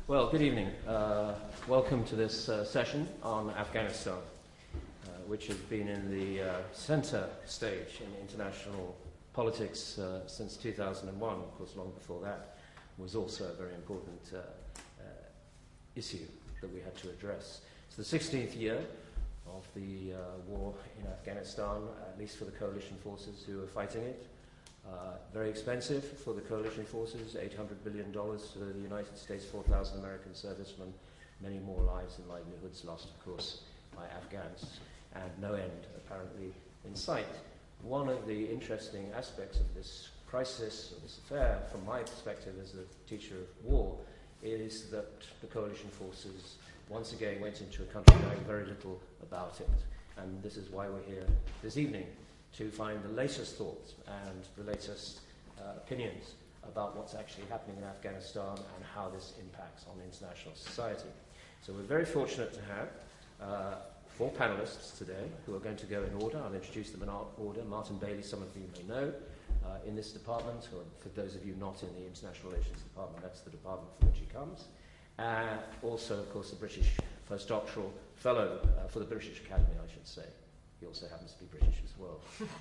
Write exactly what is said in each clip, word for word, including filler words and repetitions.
Well, good evening. Uh, welcome to this uh, session on Afghanistan, uh, which has been in the uh, center stage in international politics uh, since two thousand one. Of course, long before that was also a very important uh, uh, issue that we had to address. It's the sixteenth year of the uh, war in Afghanistan, at least for the coalition forces who are fighting it. Uh, very expensive for the coalition forces, eight hundred billion dollars to the United States, four thousand American servicemen, many more lives and livelihoods lost, of course, by Afghans, and no end, apparently, in sight. One of the interesting aspects of this crisis, or this affair, from my perspective as a teacher of war, is that the coalition forces once again went into a country knowing very little about it. And this is why we're here this evening, to find the latest thoughts and the latest uh, opinions about what's actually happening in Afghanistan and how this impacts on international society. So we're very fortunate to have uh, four panelists today who are going to go in order. I'll introduce them in order. Martin Bailey, some of you may know, uh, in this department, or for those of you not in the International Relations Department, that's the department from which he comes. Uh, also, of course, the British postdoctoral fellow uh, for the British Academy, I should say. He also happens to be British as well.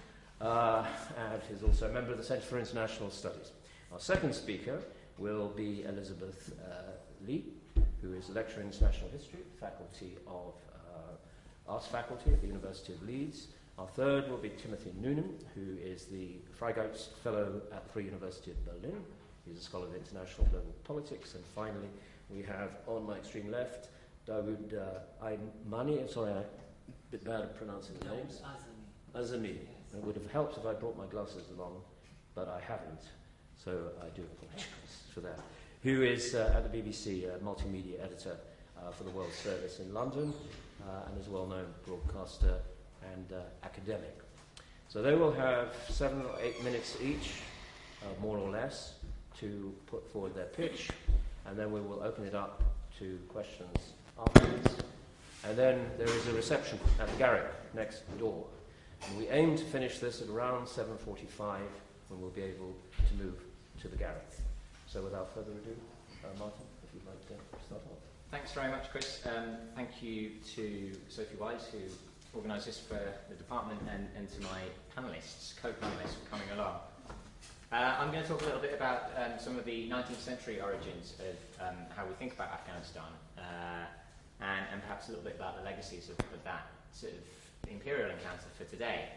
Uh, and he's also a member of the Centre for International Studies. Our second speaker will be Elizabeth uh, Lee, who is a lecturer in International History, Faculty of uh, Arts Faculty at the University of Leeds. Our third will be Timothy Noonan, who is the Freigeist Fellow at the Free University of Berlin. He's a scholar of international global politics. And finally, we have on my extreme left, Dawood uh, Aymani. Sorry, I a bit bad at pronouncing the names. Azami. Azami. Yes. It would have helped if I brought my glasses along, but I haven't, so I do apologise for that. Who is uh, at the B B C, a multimedia editor uh, for the World Service in London, uh, and is a well-known broadcaster and uh, academic. So they will have seven or eight minutes each, uh, more or less, to put forward their pitch, and then we will open it up to questions afterwards. And then there is a reception at the Garrick next door. And we aim to finish this at around seven forty-five, when we'll be able to move to the Garrick. So without further ado, uh, Martin, if you'd like to start off. Thanks very much, Chris. Um, thank you to Sophie Wise, who organised this for the department, and, and to my panellists, co-panellists, for coming along. Uh, I'm going to talk a little bit about um, some of the nineteenth century origins of um, how we think about Afghanistan. Uh, And, and perhaps a little bit about the legacies of, of that sort of imperial encounter for today.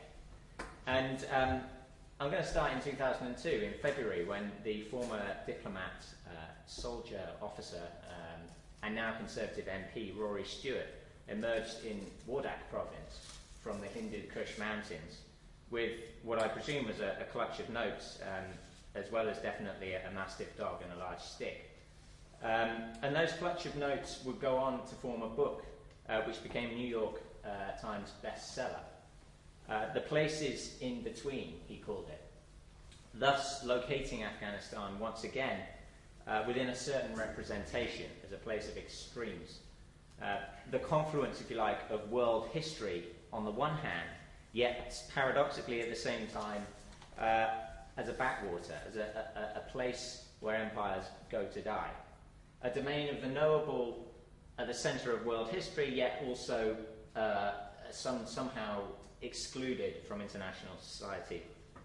And um, I'm going to start in two thousand two, in February, when the former diplomat, uh, soldier, officer, um, and now Conservative M P Rory Stewart emerged in Wardak province from the Hindu Kush mountains with what I presume was a, a clutch of notes, um, as well as definitely a, a mastiff dog and a large stick. Um, and those clutch of notes would go on to form a book uh, which became New York uh, Times bestseller. Uh, the places in between, he called it, thus locating Afghanistan once again uh, within a certain representation as a place of extremes. Uh, the confluence, if you like, of world history on the one hand, yet paradoxically at the same time uh, as a backwater, as a, a, a place where empires go to die. A domain of the knowable at the centre of world history, yet also uh, some, somehow excluded from international society.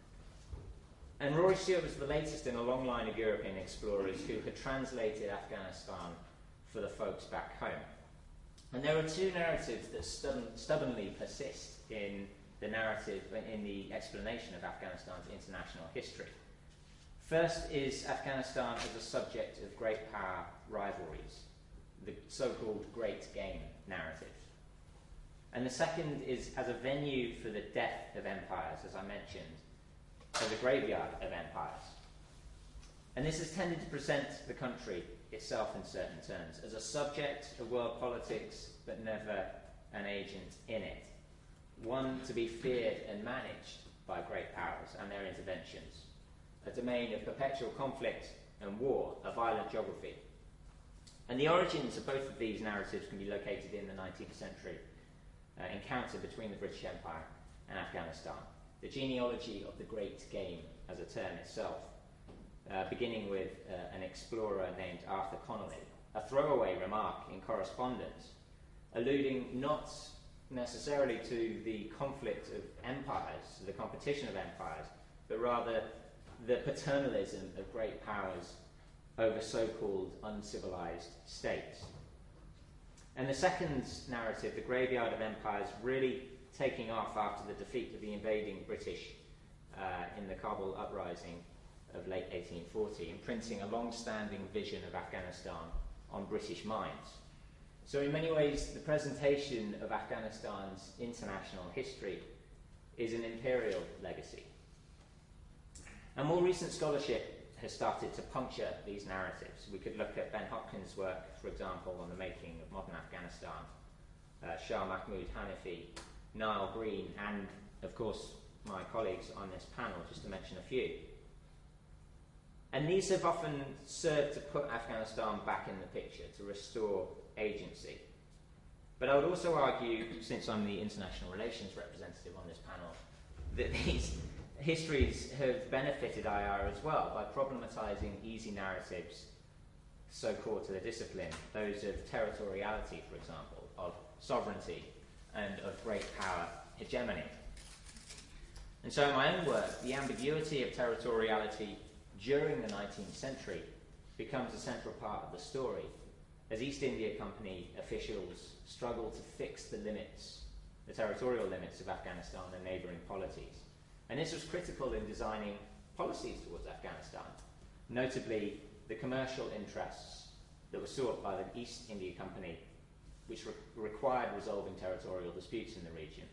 And Rory Stewart was the latest in a long line of European explorers who had translated Afghanistan for the folks back home. And there are two narratives that stubborn, stubbornly persist in the narrative, in the explanation of Afghanistan's international history. First is Afghanistan as a subject of great power rivalries, the so-called Great Game narrative. And the second is as a venue for the death of empires, as I mentioned, as a graveyard of empires. And this has tended to present the country itself in certain terms as a subject of world politics, but never an agent in it, one to be feared and managed by great powers and their interventions, a domain of perpetual conflict and war, a violent geography. And the origins of both of these narratives can be located in the nineteenth century uh, encounter between the British Empire and Afghanistan. The genealogy of the Great Game as a term itself, uh, beginning with uh, an explorer named Arthur Connolly, a throwaway remark in correspondence, alluding not necessarily to the conflict of empires, the competition of empires, but rather the paternalism of great powers over so-called uncivilized states. And the second narrative, the graveyard of empires, really taking off after the defeat of the invading British uh, in the Kabul uprising of late eighteen forty, imprinting a long-standing vision of Afghanistan on British minds. So in many ways, the presentation of Afghanistan's international history is an imperial legacy. And more recent scholarship has started to puncture these narratives. We could look at Ben Hopkins' work, for example, on the making of modern Afghanistan, uh, Shah Mahmood Hanifi, Niall Green, and, of course, my colleagues on this panel, just to mention a few. And these have often served to put Afghanistan back in the picture, to restore agency. But I would also argue, since I'm the international relations representative on this panel, that these histories have benefited I R as well by problematizing easy narratives so core to the discipline, those of territoriality, for example, of sovereignty, and of great power hegemony. And so in my own work, the ambiguity of territoriality during the nineteenth century becomes a central part of the story, as East India Company officials struggle to fix the limits, the territorial limits of Afghanistan and neighbouring polities. And this was critical in designing policies towards Afghanistan, notably the commercial interests that were sought by the East India Company, which re- required resolving territorial disputes in the region.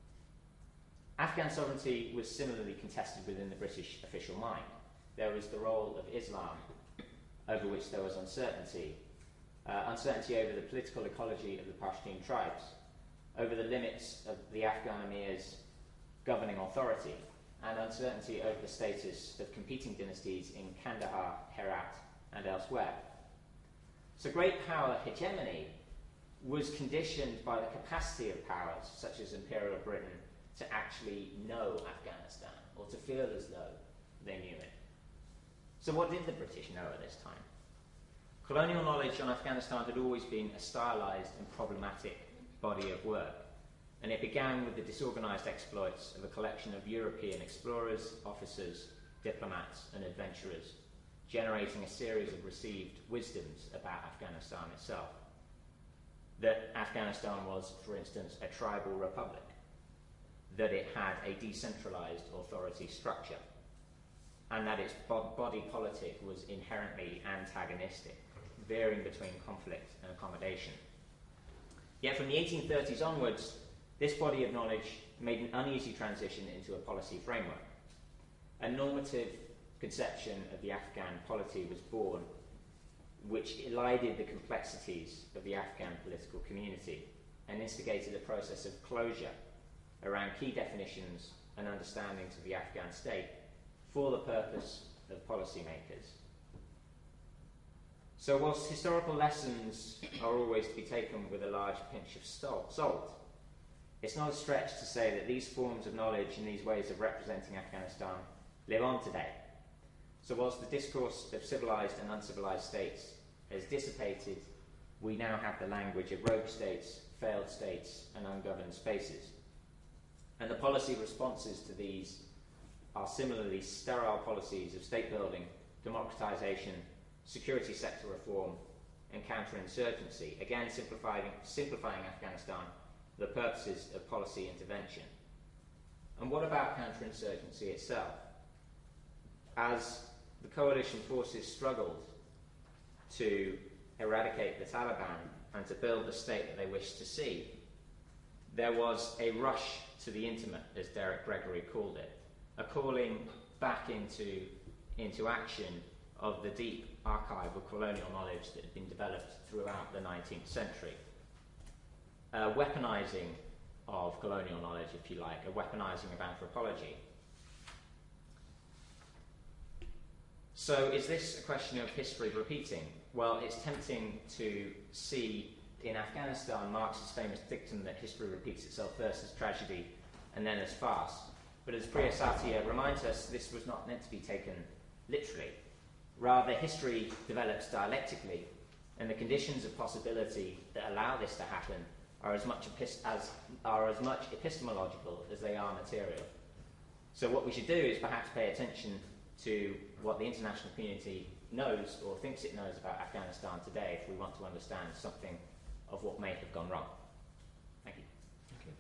Afghan sovereignty was similarly contested within the British official mind. There was the role of Islam, over which there was uncertainty, uh, uncertainty over the political ecology of the Pashtun tribes, over the limits of the Afghan emir's governing authority, and uncertainty over the status of competing dynasties in Kandahar, Herat, and elsewhere. So great power hegemony was conditioned by the capacity of powers, such as Imperial Britain, to actually know Afghanistan, or to feel as though they knew it. So what did the British know at this time? Colonial knowledge on Afghanistan had always been a stylized and problematic body of work, and it began with the disorganized exploits of a collection of European explorers, officers, diplomats, and adventurers, generating a series of received wisdoms about Afghanistan itself. That Afghanistan was, for instance, a tribal republic, that it had a decentralized authority structure, and that its bo- body politic was inherently antagonistic, varying between conflict and accommodation. Yet from the eighteen thirties onwards, this body of knowledge made an uneasy transition into a policy framework. A normative conception of the Afghan polity was born, which elided the complexities of the Afghan political community and instigated a process of closure around key definitions and understandings of the Afghan state for the purpose of policymakers. So whilst historical lessons are always to be taken with a large pinch of salt, it's not a stretch to say that these forms of knowledge and these ways of representing Afghanistan live on today. So whilst the discourse of civilized and uncivilized states has dissipated, we now have the language of rogue states, failed states, and ungoverned spaces. And the policy responses to these are similarly sterile policies of state building, democratization, security sector reform, and counterinsurgency, again simplifying, simplifying Afghanistan for the purposes of policy intervention. And what about counterinsurgency itself? As the coalition forces struggled to eradicate the Taliban and to build the state that they wished to see, there was a rush to the intimate, as Derek Gregory called it, a calling back into, into action of the deep archive of colonial knowledge that had been developed throughout the nineteenth century. A weaponizing of colonial knowledge, if you like, a weaponizing of anthropology. So is this a question of history repeating? Well, it's tempting to see in Afghanistan Marx's famous dictum that history repeats itself first as tragedy and then as farce. But as Priya Satia reminds us, this was not meant to be taken literally. Rather, history develops dialectically And the conditions of possibility that allow this to happen are as much, epist- as, are as much epistemological as they are material. So what we should do is perhaps pay attention to what the international community knows or thinks it knows about Afghanistan today if we want to understand something of what may have gone wrong. Thank you. Okay.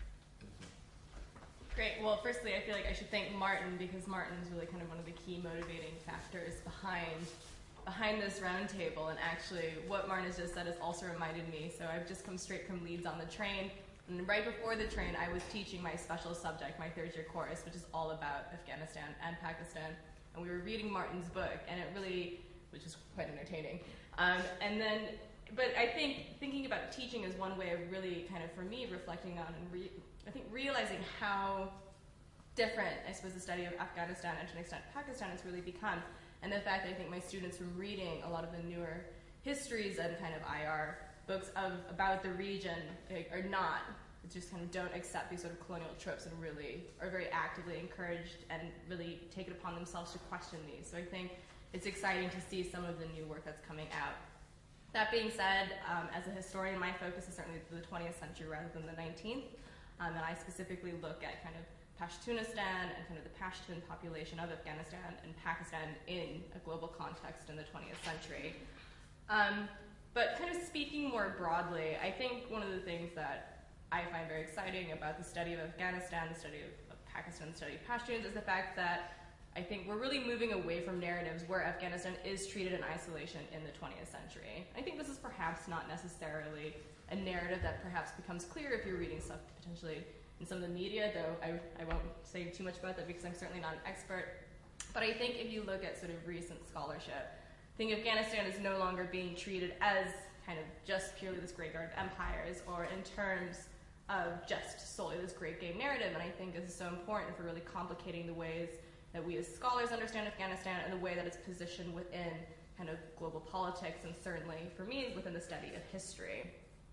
Great. Well, firstly, I feel like I should thank Martin, because Martin is really kind of one of the key motivating factors behind behind this roundtable. And actually, what Martin has just said has also reminded me. So I've just come straight from Leeds on the train, and right before the train, I was teaching my special subject, my third year course, which is all about Afghanistan and Pakistan. And we were reading Martin's book, and it really, which is quite entertaining. Um, and then, but I think thinking about teaching is one way of really kind of, for me, reflecting on and re- I think realizing how different, I suppose, the study of Afghanistan and to an extent Pakistan has really become. And the fact that I think my students from reading a lot of the newer histories and kind of I R books of about the region are not, just kind of don't accept these sort of colonial tropes and really are very actively encouraged and really take it upon themselves to question these. So I think it's exciting to see some of the new work that's coming out. That being said, um, as a historian, my focus is certainly the twentieth century rather than the nineteenth. Um, and I specifically look at kind of Pashtunistan and kind of the Pashtun population of Afghanistan and Pakistan in a global context in the twentieth century. Um, but kind of speaking more broadly, I think one of the things that I find very exciting about the study of Afghanistan, the study of, of Pakistan, the study of Pashtuns, is the fact that I think we're really moving away from narratives where Afghanistan is treated in isolation in the twentieth century. I think this is perhaps not necessarily a narrative that perhaps becomes clear if you're reading stuff potentially in some of the media, though I, I won't say too much about that because I'm certainly not an expert. But I think if you look at sort of recent scholarship, I think Afghanistan is no longer being treated as kind of just purely this great guard of empires or in terms of just solely this great game narrative. And I think this is so important for really complicating the ways that we as scholars understand Afghanistan and the way that it's positioned within kind of global politics and certainly, for me, within the study of history.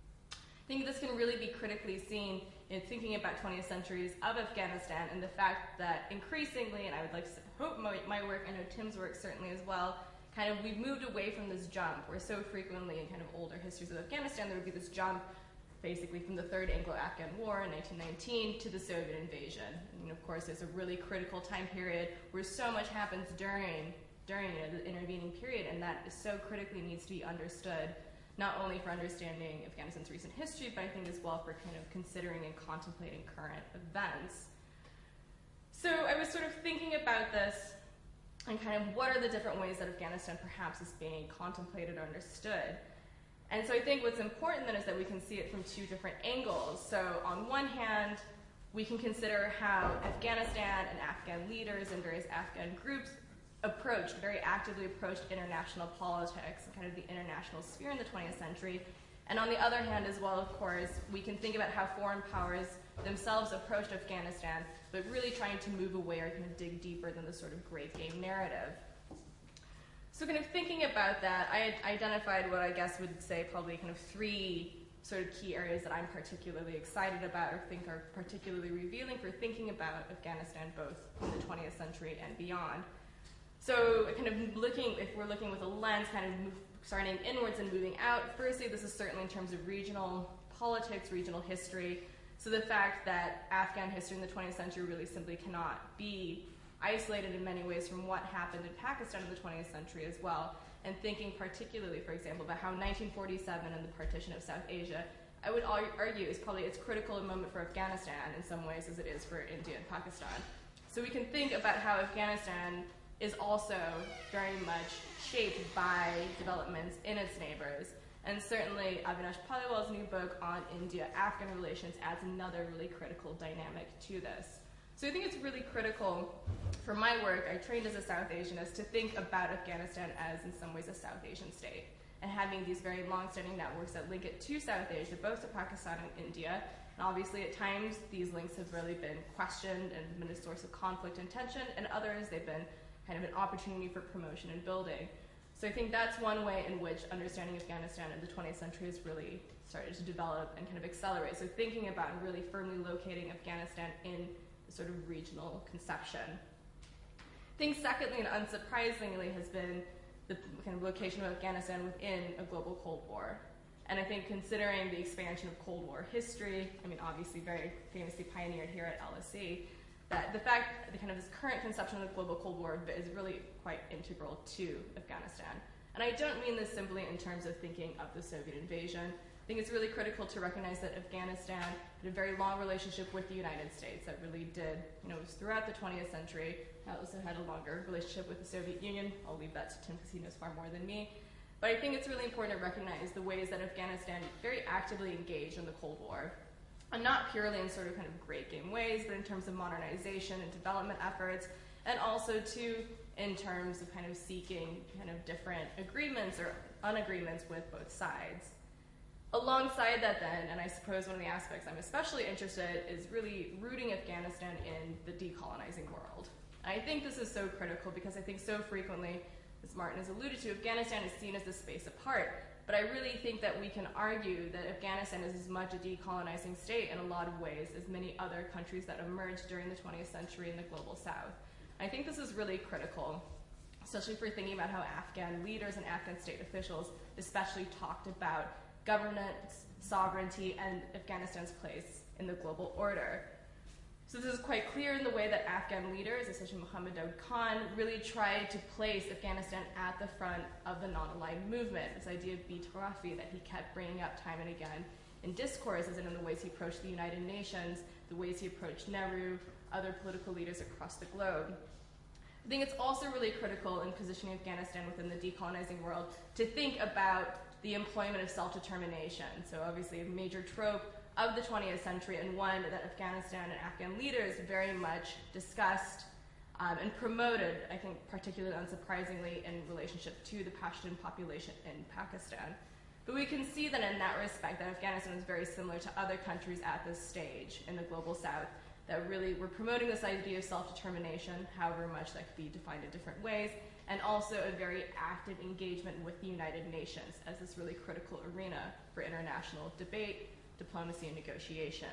I think this can really be critically seen in thinking about twentieth centuries of Afghanistan and the fact that increasingly, and I would like to hope my, my work, I know Tim's work certainly as well, kind of we've moved away from this jump where so frequently in kind of older histories of Afghanistan there would be this jump basically from the Third Anglo-Afghan War in nineteen nineteen to the Soviet invasion. And of course, there's a really critical time period where so much happens during, during you know, the intervening period, and that is so critically needs to be understood, not only for understanding Afghanistan's recent history, but I think as well for kind of considering and contemplating current events. So I was sort of thinking about this and kind of what are the different ways that Afghanistan perhaps is being contemplated or understood. And so I think what's important then is that we can see it from two different angles. So on one hand, we can consider how Afghanistan and Afghan leaders and various Afghan groups approached, very actively approached international politics and kind of the international sphere in the twentieth century. And on the other hand as well, of course, we can think about how foreign powers themselves approached Afghanistan, but really trying to move away or kind of dig deeper than the sort of great game narrative. So kind of thinking about that, I identified what I guess would say probably kind of three sort of key areas that I'm particularly excited about or think are particularly revealing for thinking about Afghanistan both in the twentieth century and beyond. So kind of looking, if we're looking with a lens kind of move, starting inwards and moving out, firstly, this is certainly in terms of regional politics, regional history. So the fact that Afghan history in the twentieth century really simply cannot be isolated in many ways from what happened in Pakistan in the twentieth century as well, and thinking particularly, for example, about how nineteen forty-seven and the partition of South Asia, I would argue is probably as critical a moment for Afghanistan in some ways as it is for India and Pakistan. So we can think about how Afghanistan is also very much shaped by developments in its neighbors. And certainly Avinash Paliwal's new book on India-Afghan relations adds another really critical dynamic to this. So I think it's really critical for my work, I trained as a South Asianist, to think about Afghanistan as in some ways a South Asian state, and having these very long-standing networks that link it to South Asia, both to Pakistan and India. And obviously at times these links have really been questioned and been a source of conflict and tension, and others they've been kind of an opportunity for promotion and building. So I think that's one way in which understanding Afghanistan in the twentieth century has really started to develop and kind of accelerate. So thinking about and really firmly locating Afghanistan in sort of regional conception. I think secondly and unsurprisingly has been the kind of location of Afghanistan within a global Cold War. And I think considering the expansion of Cold War history, I mean, obviously very famously pioneered here at L S E, that the fact, the kind of this current conception of the global Cold War is really quite integral to Afghanistan. And I don't mean this simply in terms of thinking of the Soviet invasion. I think it's really critical to recognize that Afghanistan had a very long relationship with the United States that really did, you know, it was throughout the twentieth century. It also had a longer relationship with the Soviet Union. I'll leave that to Tim because he knows far more than me. But I think it's really important to recognize the ways that Afghanistan very actively engaged in the Cold War. And not purely in sort of kind of great game ways, but in terms of modernization and development efforts, and also too in terms of kind of seeking kind of different agreements or unagreements with both sides. Alongside that then, and I suppose one of the aspects I'm especially interested in is really rooting Afghanistan in the decolonizing world. And I think this is so critical because I think so frequently, as Martin has alluded to, Afghanistan is seen as a space apart. But I really think that we can argue that Afghanistan is as much a decolonizing state in a lot of ways as many other countries that emerged during the twentieth century in the global south. And I think this is really critical, especially for thinking about how Afghan leaders and Afghan state officials especially talked about governance, sovereignty, and Afghanistan's place in the global order. So this is quite clear in the way that Afghan leaders, especially Mohammad Daoud Khan, really tried to place Afghanistan at the front of the non-aligned movement, this idea of Bitarafi that he kept bringing up time and again in discourses and in the ways he approached the United Nations, the ways he approached Nehru, other political leaders across the globe. I think it's also really critical in positioning Afghanistan within the decolonizing world to think about the employment of self-determination. So obviously a major trope of the twentieth century, and one that Afghanistan and Afghan leaders very much discussed um, and promoted, I think particularly unsurprisingly, in relationship to the Pashtun population in Pakistan. But we can see that in that respect that Afghanistan is very similar to other countries at this stage in the global south that really were promoting this idea of self-determination, however much that could be defined in different ways, and also a very active engagement with the United Nations as this really critical arena for international debate, diplomacy, and negotiation.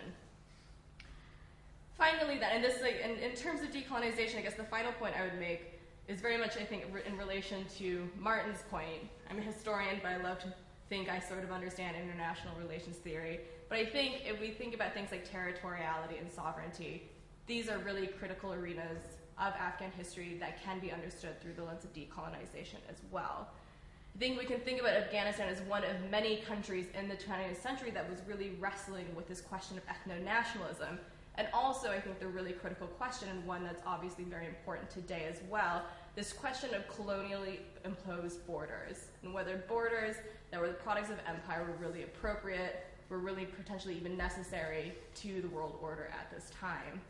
Finally then, and this like, in, in terms of decolonization, I guess the final point I would make is very much, I think, in relation to Martin's point. I'm a historian, but I love to think I sort of understand international relations theory. But I think if we think about things like territoriality and sovereignty, these are really critical arenas of Afghan history that can be understood through the lens of decolonization as well. I think we can think about Afghanistan as one of many countries in the twentieth century that was really wrestling with this question of ethno-nationalism. And also, I think the really critical question, and one that's obviously very important today as well, this question of colonially imposed borders, and whether borders that were the products of empire were really appropriate, were really potentially even necessary to the world order at this time.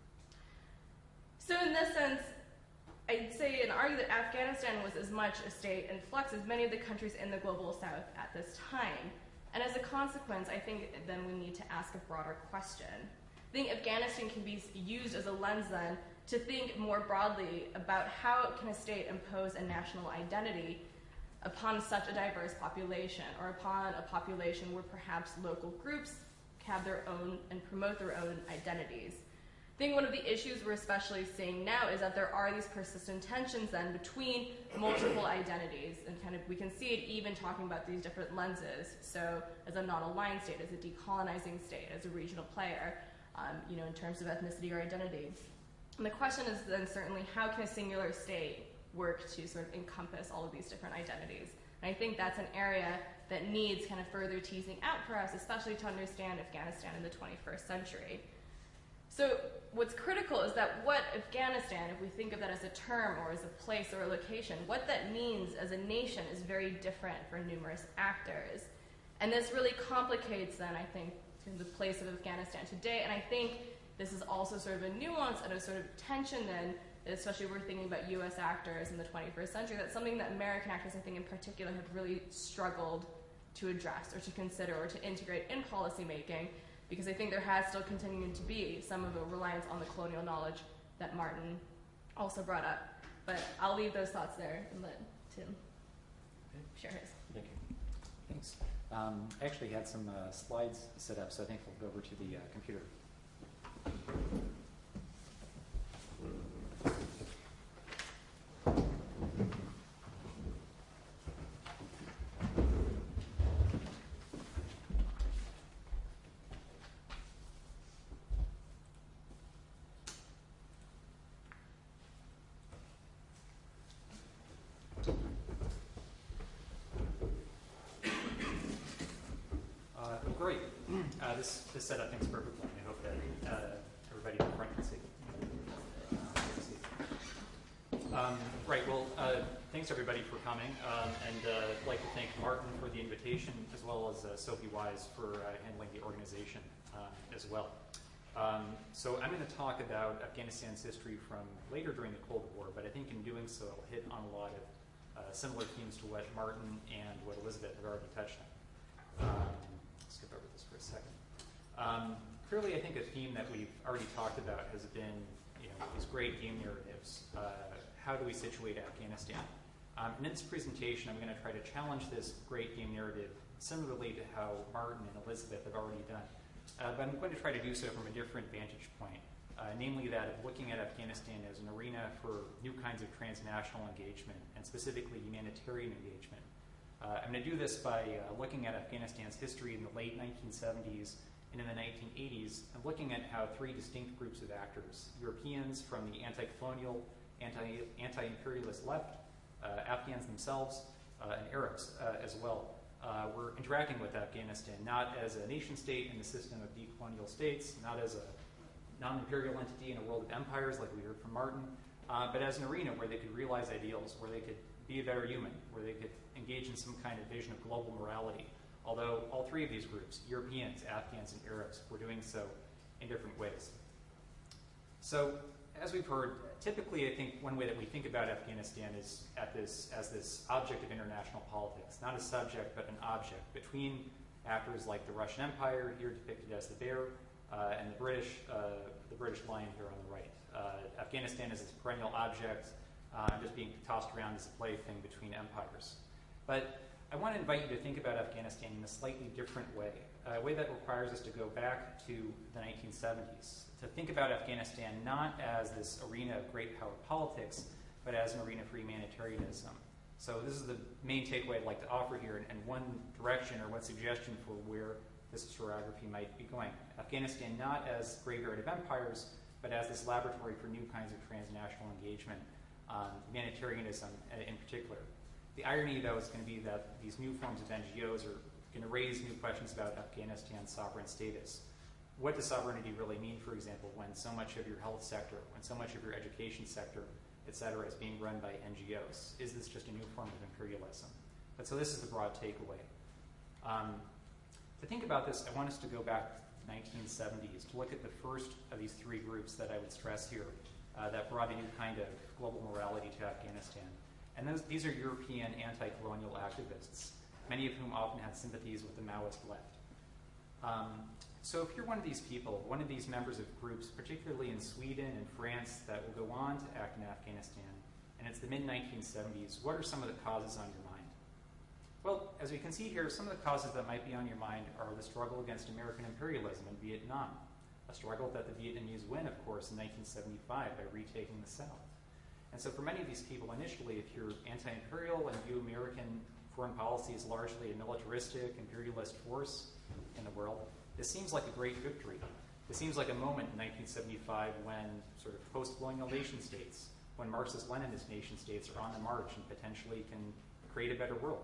So in this sense, I'd say and argue that Afghanistan was as much a state in flux as many of the countries in the global south at this time. And as a consequence, I think then we need to ask a broader question. I think Afghanistan can be used as a lens then to think more broadly about how can a state impose a national identity upon such a diverse population, or upon a population where perhaps local groups have their own and promote their own identities. I think one of the issues we're especially seeing now is that there are these persistent tensions then between multiple identities, and kind of we can see it even talking about these different lenses. So as a non-aligned state, as a decolonizing state, as a regional player, um, you know, in terms of ethnicity or identity. And the question is then certainly how can a singular state work to sort of encompass all of these different identities? And I think that's an area that needs kind of further teasing out for us, especially to understand Afghanistan in the twenty-first century. So what's critical is that what Afghanistan, if we think of that as a term or as a place or a location, what that means as a nation is very different for numerous actors. And this really complicates then, I think, the place of Afghanistan today. And I think this is also sort of a nuance and a sort of tension then, especially if we're thinking about U S actors in the twenty-first century. That's something that American actors, I think in particular, have really struggled to address or to consider or to integrate in policymaking, because I think there has still continuing to be some of a reliance on the colonial knowledge that Martin also brought up. But I'll leave those thoughts there and let Tim share his. Thank you. Thanks. Um, I actually had some uh, slides set up, so I think we'll go over to the uh, computer. Uh, this, this setup thinks perfectly. I hope that uh, everybody in the front can see. Um, right, well, uh, thanks everybody for coming, um, and uh, I'd like to thank Martin for the invitation, as well as uh, Sophie Wise for uh, handling the organization uh, as well. Um, so I'm going to talk about Afghanistan's history from later during the Cold War, but I think in doing so I'll hit on a lot of uh, similar themes to what Martin and what Elizabeth had already touched on. Um, let's skip over this for a second. Um, clearly, I think a theme that we've already talked about has been, you know, these great game narratives. Uh, how do we situate Afghanistan? Um, and in this presentation, I'm going to try to challenge this great game narrative similarly to how Martin and Elizabeth have already done. Uh, but I'm going to try to do so from a different vantage point, uh, namely that of looking at Afghanistan as an arena for new kinds of transnational engagement, and specifically humanitarian engagement. Uh, I'm going to do this by uh, looking at Afghanistan's history in the late nineteen seventies and in the nineteen eighties, and looking at how three distinct groups of actors, Europeans from the anti-colonial, anti, anti-imperialist left, uh, Afghans themselves, uh, and Arabs uh, as well, uh, were interacting with Afghanistan, not as a nation state in the system of decolonial states, not as a non-imperial entity in a world of empires like we heard from Martin, uh, but as an arena where they could realize ideals, where they could be a better human, where they could engage in some kind of vision of global morality. Although all three of these groups, Europeans, Afghans, and Arabs, were doing so in different ways. So, as we've heard, typically I think one way that we think about Afghanistan is at this, as this object of international politics, not a subject, but an object between actors like the Russian Empire, here depicted as the bear, uh, and the British, uh, the British lion here on the right. Uh, Afghanistan is this perennial object, uh, just being tossed around as a plaything between empires. But I want to invite you to think about Afghanistan in a slightly different way, a way that requires us to go back to the nineteen seventies, to think about Afghanistan not as this arena of great power politics, but as an arena for humanitarianism. So this is the main takeaway I'd like to offer here, and, and one direction or one suggestion for where this historiography might be going. Afghanistan not as graveyard of empires, but as this laboratory for new kinds of transnational engagement, um, humanitarianism in particular. The irony, though, is going to be that these new forms of N G Os are going to raise new questions about Afghanistan's sovereign status. What does sovereignty really mean, for example, when so much of your health sector, when so much of your education sector, et cetera, is being run by N G Os? Is this just a new form of imperialism? But so this is the broad takeaway. Um, to think about this, I want us to go back to the nineteen seventies to look at the first of these three groups that I would stress here uh, that brought a new kind of global morality to Afghanistan. And those, these are European anti-colonial activists, many of whom often had sympathies with the Maoist left. Um, so if you're one of these people, one of these members of groups, particularly in Sweden and France, that will go on to act in Afghanistan, and it's the mid nineteen seventies, what are some of the causes on your mind? Well, as we can see here, some of the causes that might be on your mind are the struggle against American imperialism in Vietnam, a struggle that the Vietnamese win, of course, in nineteen seventy-five by retaking the South. And so for many of these people, initially, if you're anti-imperial and view American foreign policy as largely a militaristic, imperialist force in the world, this seems like a great victory. This seems like a moment in nineteen seventy-five when sort of post-colonial nation states, when Marxist-Leninist nation states are on the march and potentially can create a better world.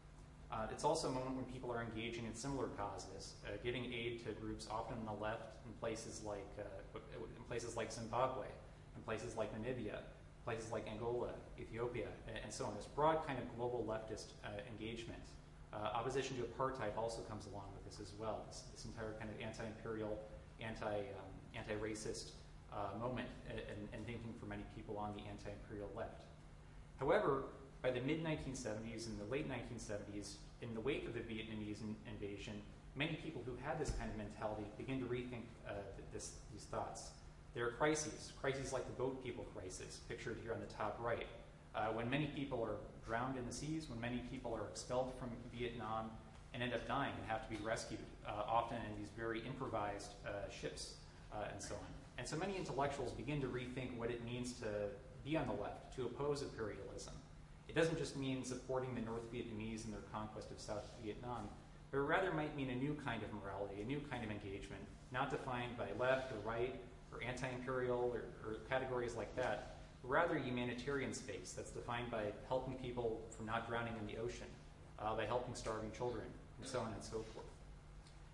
Uh, it's also a moment when people are engaging in similar causes, uh, giving aid to groups often on the left in places like uh, in places like Zimbabwe, in places like Namibia, places like Angola, Ethiopia, and, and so on. This broad kind of global leftist uh, engagement. Uh, opposition to apartheid also comes along with this as well. This, this entire kind of anti-imperial, anti, um, anti-racist uh, moment, and, and thinking for many people on the anti-imperial left. However, by the mid nineteen seventies and the late nineteen seventies, in the wake of the Vietnamese in, invasion, many people who had this kind of mentality begin to rethink uh, this, these thoughts. There are crises, crises like the boat people crisis, pictured here on the top right, uh, when many people are drowned in the seas, when many people are expelled from Vietnam and end up dying and have to be rescued, uh, often in these very improvised uh, ships uh, and so on. And so many intellectuals begin to rethink what it means to be on the left, to oppose imperialism. It doesn't just mean supporting the North Vietnamese in their conquest of South Vietnam, but rather might mean a new kind of morality, a new kind of engagement, not defined by left or right or anti-imperial or, or categories like that, but rather a humanitarian space that's defined by helping people from not drowning in the ocean, uh, by helping starving children, and so on and so forth.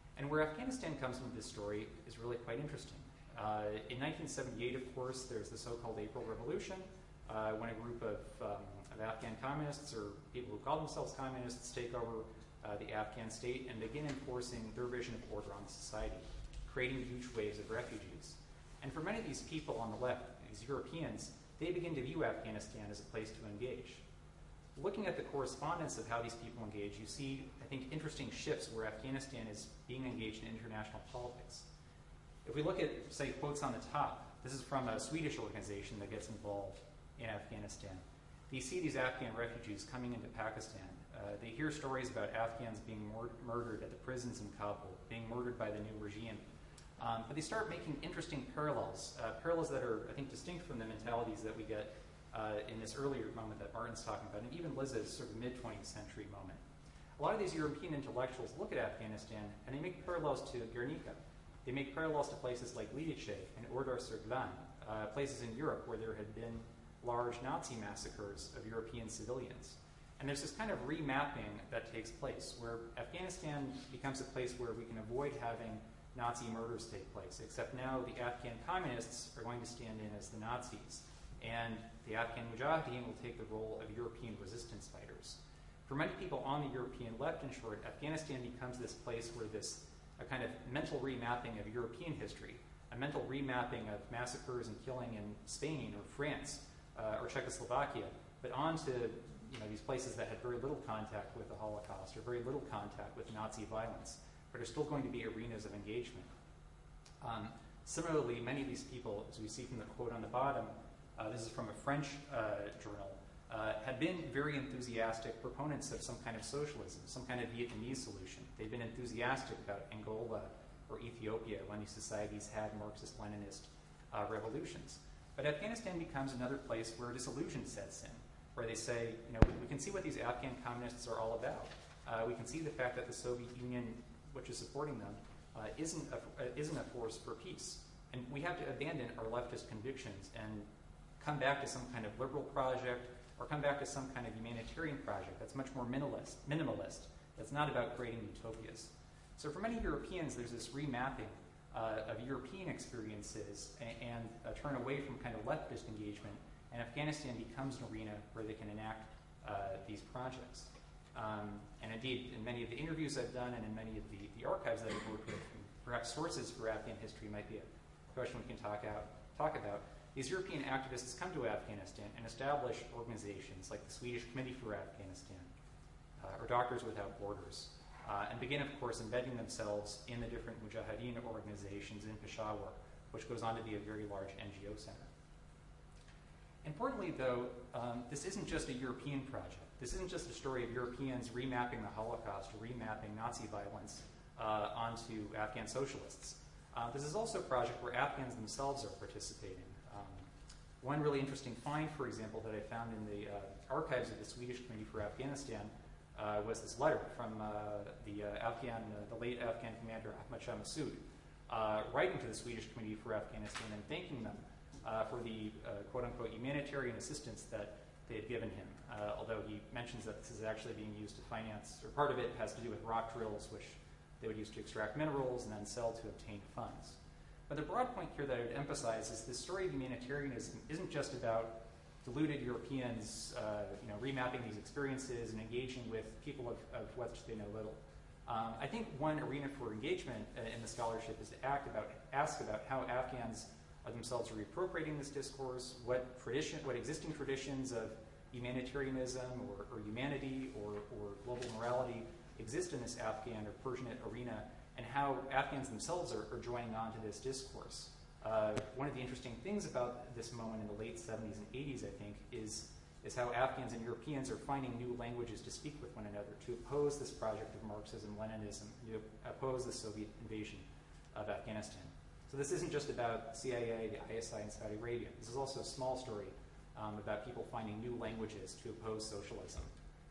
And where Afghanistan comes into this story is really quite interesting. Uh, in nineteen seventy-eight, of course, there's the so-called April Revolution, uh, when a group of, um, of Afghan communists, or people who call themselves communists, take over uh, the Afghan state and begin enforcing their vision of order on society, creating huge waves of refugees. And for many of these people on the left, these Europeans, they begin to view Afghanistan as a place to engage. Looking at the correspondence of how these people engage, you see, I think, interesting shifts where Afghanistan is being engaged in international politics. If we look at, say, quotes on the top, this is from a Swedish organization that gets involved in Afghanistan. You see these Afghan refugees coming into Pakistan. Uh, they hear stories about Afghans being mur murdered at the prisons in Kabul, being murdered by the new regime. Um, but they start making interesting parallels, uh, parallels that are, I think, distinct from the mentalities that we get uh, in this earlier moment that Martin's talking about, and even Liz's sort of mid-twentieth century moment. A lot of these European intellectuals look at Afghanistan and they make parallels to Guernica. They make parallels to places like Lidice and Ordar-sur-Glane, uh, places in Europe where there had been large Nazi massacres of European civilians. And there's this kind of remapping that takes place, where Afghanistan becomes a place where we can avoid having Nazi murders take place, except now the Afghan communists are going to stand in as the Nazis, and the Afghan Mujahideen will take the role of European resistance fighters. For many people on the European left, in short, Afghanistan becomes this place where this a kind of mental remapping of European history, a mental remapping of massacres and killing in Spain or France uh, or Czechoslovakia, but onto you know, these places that had very little contact with the Holocaust or very little contact with Nazi violence, but are still going to be arenas of engagement. Um, similarly, many of these people, as we see from the quote on the bottom, uh, this is from a French uh, journal, uh, had been very enthusiastic proponents of some kind of socialism, some kind of Vietnamese solution. They'd been enthusiastic about Angola or Ethiopia when these societies had Marxist-Leninist uh, revolutions. But Afghanistan becomes another place where disillusion sets in, where they say, you know, we, we can see what these Afghan communists are all about. Uh, we can see the fact that the Soviet Union, which is supporting them, uh, isn't, a, uh, isn't a force for peace. And we have to abandon our leftist convictions and come back to some kind of liberal project or come back to some kind of humanitarian project that's much more minimalist, minimalist that's not about creating utopias. So for many Europeans, there's this remapping uh, of European experiences and, and a turn away from kind of leftist engagement, and Afghanistan becomes an arena where they can enact uh, these projects. Um, and indeed, in many of the interviews I've done and in many of the, the archives that I've worked with, perhaps sources for Afghan history might be a question we can talk, out, talk about. These European activists come to Afghanistan and establish organizations like the Swedish Committee for Afghanistan uh, or Doctors Without Borders, uh, and begin, of course, embedding themselves in the different Mujahideen organizations in Peshawar, which goes on to be a very large N G O center. Importantly, though, um, this isn't just a European project. This isn't just a story of Europeans remapping the Holocaust or remapping Nazi violence uh, onto Afghan socialists. Uh, this is also a project where Afghans themselves are participating. Um, one really interesting find, for example, that I found in the uh, archives of the Swedish Committee for Afghanistan uh, was this letter from uh, the uh, Afghan, uh, the late Afghan commander Ahmad Shah Massoud, uh, writing to the Swedish Committee for Afghanistan and thanking them uh, for the uh, quote-unquote humanitarian assistance that they had given him. Uh, although he mentions that this is actually being used to finance, or part of it has to do with rock drills, which they would use to extract minerals and then sell to obtain funds. But the broad point here that I would emphasize is this story of humanitarianism isn't just about deluded Europeans uh, you know, remapping these experiences and engaging with people of, of which they know little. Um, I think one arena for engagement uh, in the scholarship is to act about, ask about how Afghans uh, themselves are reappropriating this discourse, what tradition, what existing traditions of humanitarianism or, or humanity or, or global morality exist in this Afghan or Persianate arena, and how Afghans themselves are, are joining on to this discourse. Uh, one of the interesting things about this moment in the late seventies and eighties, I think, is, is how Afghans and Europeans are finding new languages to speak with one another, to oppose this project of Marxism, Leninism, to oppose the Soviet invasion of Afghanistan. So this isn't just about C I A, the I S I in Saudi Arabia. This is also a small story um, about people finding new languages to oppose socialism.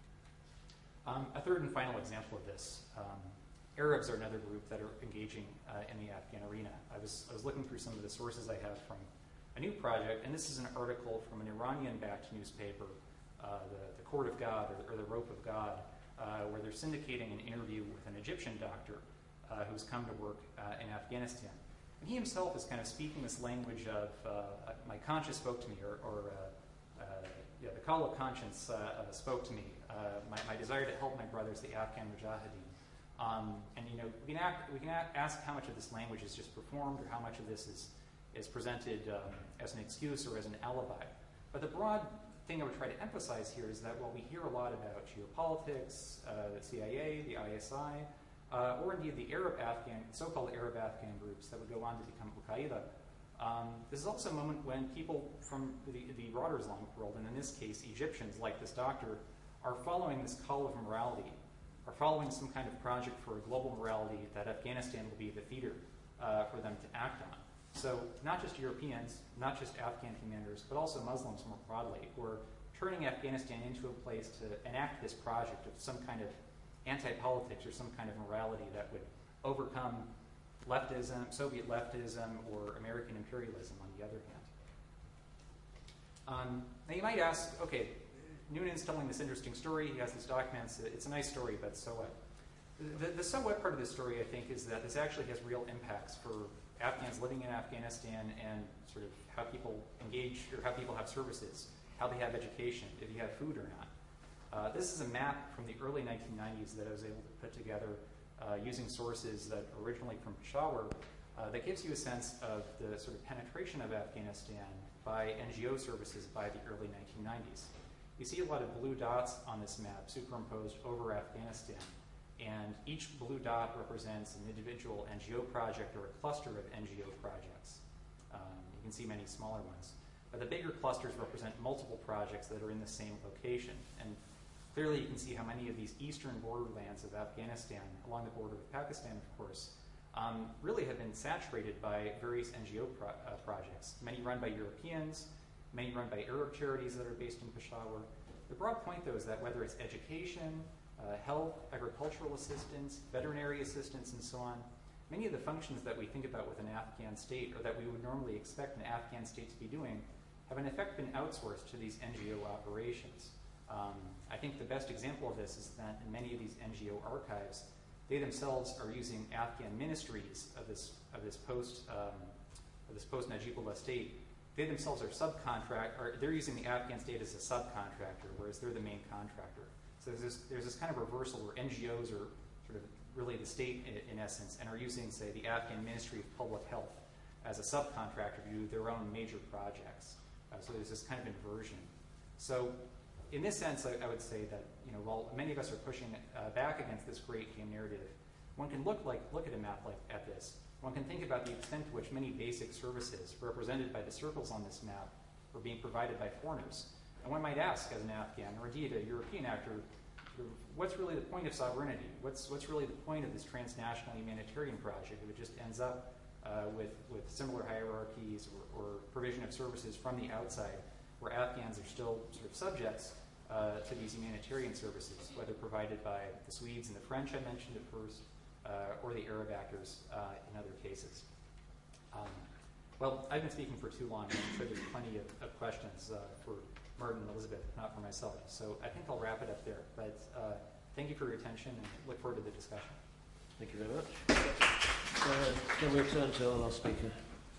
Um, a third and final example of this. Um, Arabs are another group that are engaging uh, in the Afghan arena. I was, I was looking through some of the sources I have from a new project, and this is an article from an Iranian-backed newspaper, uh, the, the Court of God, or, or the Rope of God, uh, where they're syndicating an interview with an Egyptian doctor uh, who's come to work uh, in Afghanistan. And he himself is kind of speaking this language of uh, my conscience spoke to me, or, or uh, uh, yeah, the call of conscience uh, uh, spoke to me, uh, my, my desire to help my brothers, the Afghan Mujahideen. Um, and you know, we can, act, we can act, ask how much of this language is just performed, or how much of this is, is presented um, as an excuse or as an alibi. But the broad thing I would try to emphasize here is that while we hear a lot about geopolitics, uh, the C I A, the I S I, uh, or indeed the Arab Afghan, so-called Arab Afghan groups that would go on to become Al-Qaeda, um, this is also a moment when people from the, the broader Islamic world, and in this case Egyptians like this doctor, are following this call of morality, are following some kind of project for a global morality that Afghanistan will be the theater uh, for them to act on. So not just Europeans, not just Afghan commanders, but also Muslims more broadly, who are turning Afghanistan into a place to enact this project of some kind of anti-politics or some kind of morality that would overcome leftism, Soviet leftism, or American imperialism on the other hand. Um, now you might ask, okay, Noonan's telling this interesting story, he has these documents, it's a nice story, but so what? The, the so what part of this story, I think, is that this actually has real impacts for Afghans living in Afghanistan and sort of how people engage, or how people have services, how they have education, if you have food or not. Uh, this is a map from the early nineteen nineties that I was able to put together uh, using sources that are originally from Peshawar uh, that gives you a sense of the sort of penetration of Afghanistan by N G O services by the early nineteen nineties. You see a lot of blue dots on this map superimposed over Afghanistan, and each blue dot represents an individual N G O project or a cluster of N G O projects. Um, you can see many smaller ones. But the bigger clusters represent multiple projects that are in the same location. And clearly you can see how many of these eastern borderlands of Afghanistan, along the border with Pakistan, of course, um, really have been saturated by various N G O pro uh, projects, many run by Europeans, many run by Arab charities that are based in Peshawar. The broad point, though, is that whether it's education, uh, health, agricultural assistance, veterinary assistance, and so on, many of the functions that we think about with an Afghan state, or that we would normally expect an Afghan state to be doing, have in effect been outsourced to these N G O operations. Um, I think the best example of this is that in many of these N G O archives, they themselves are using Afghan ministries of this of this post um, of this post Najibullah state. They themselves are subcontract, or they're using the Afghan state as a subcontractor, whereas they're the main contractor. So there's this, there's this kind of reversal where N G Os are sort of really the state in, in essence, and are using, say, the Afghan Ministry of Public Health as a subcontractor to do their own major projects. Uh, so there's this kind of inversion. So in this sense, I, I would say that, you know, while many of us are pushing uh, back against this great game narrative, one can look like look at a map like at this. One can think about the extent to which many basic services represented by the circles on this map are being provided by foreigners. And one might ask, as an Afghan, or indeed a European actor, what's really the point of sovereignty? What's, what's really the point of this transnational humanitarian project if it just ends up uh, with, with similar hierarchies or, or provision of services from the outside, where Afghans are still sort of subjects uh, to these humanitarian services, whether provided by the Swedes and the French I mentioned at first, uh, or the Arab actors uh, in other cases. Um, well, I've been speaking for too long, and I'm sure there's plenty of, of questions uh, for Martin and Elizabeth, not for myself. So I think I'll wrap it up there. But uh, thank you for your attention, and look forward to the discussion. Thank you very much. Uh, then we turn to our last speaker.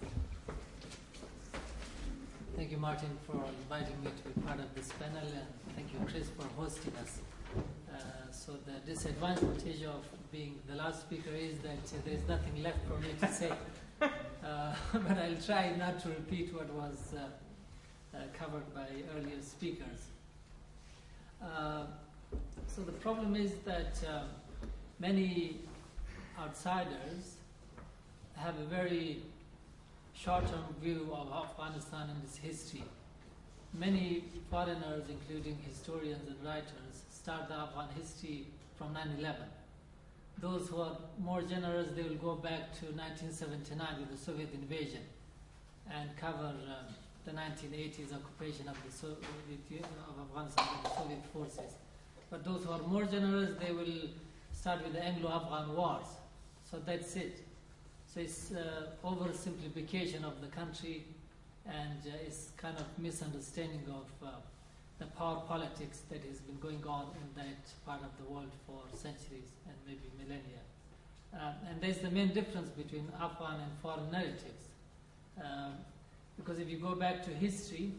Thank you, Martin, for inviting me to be part of this panel, and thank you, Chris, for hosting us. Uh, so the disadvantage of being the last speaker is that uh, there is nothing left for me to say. Uh, but I'll try not to repeat what was uh, uh, covered by earlier speakers. Uh, so the problem is that uh, many outsiders have a very short-term view of Afghanistan and its history. Many foreigners, including historians and writers, start the Afghan history from nine eleven. Those who are more generous, they will go back to nineteen seventy-nine with the Soviet invasion and cover um, the nineteen eighties occupation of, the so of Afghanistan by the Soviet forces. But those who are more generous, they will start with the Anglo-Afghan wars. So that's it. So it's uh, oversimplification of the country, and uh, it's kind of misunderstanding of uh, the power politics that has been going on in that part of the world for centuries and maybe millennia. Uh, Uh, and there's the main difference between Afghan and foreign narratives. Um, because if you go back to history,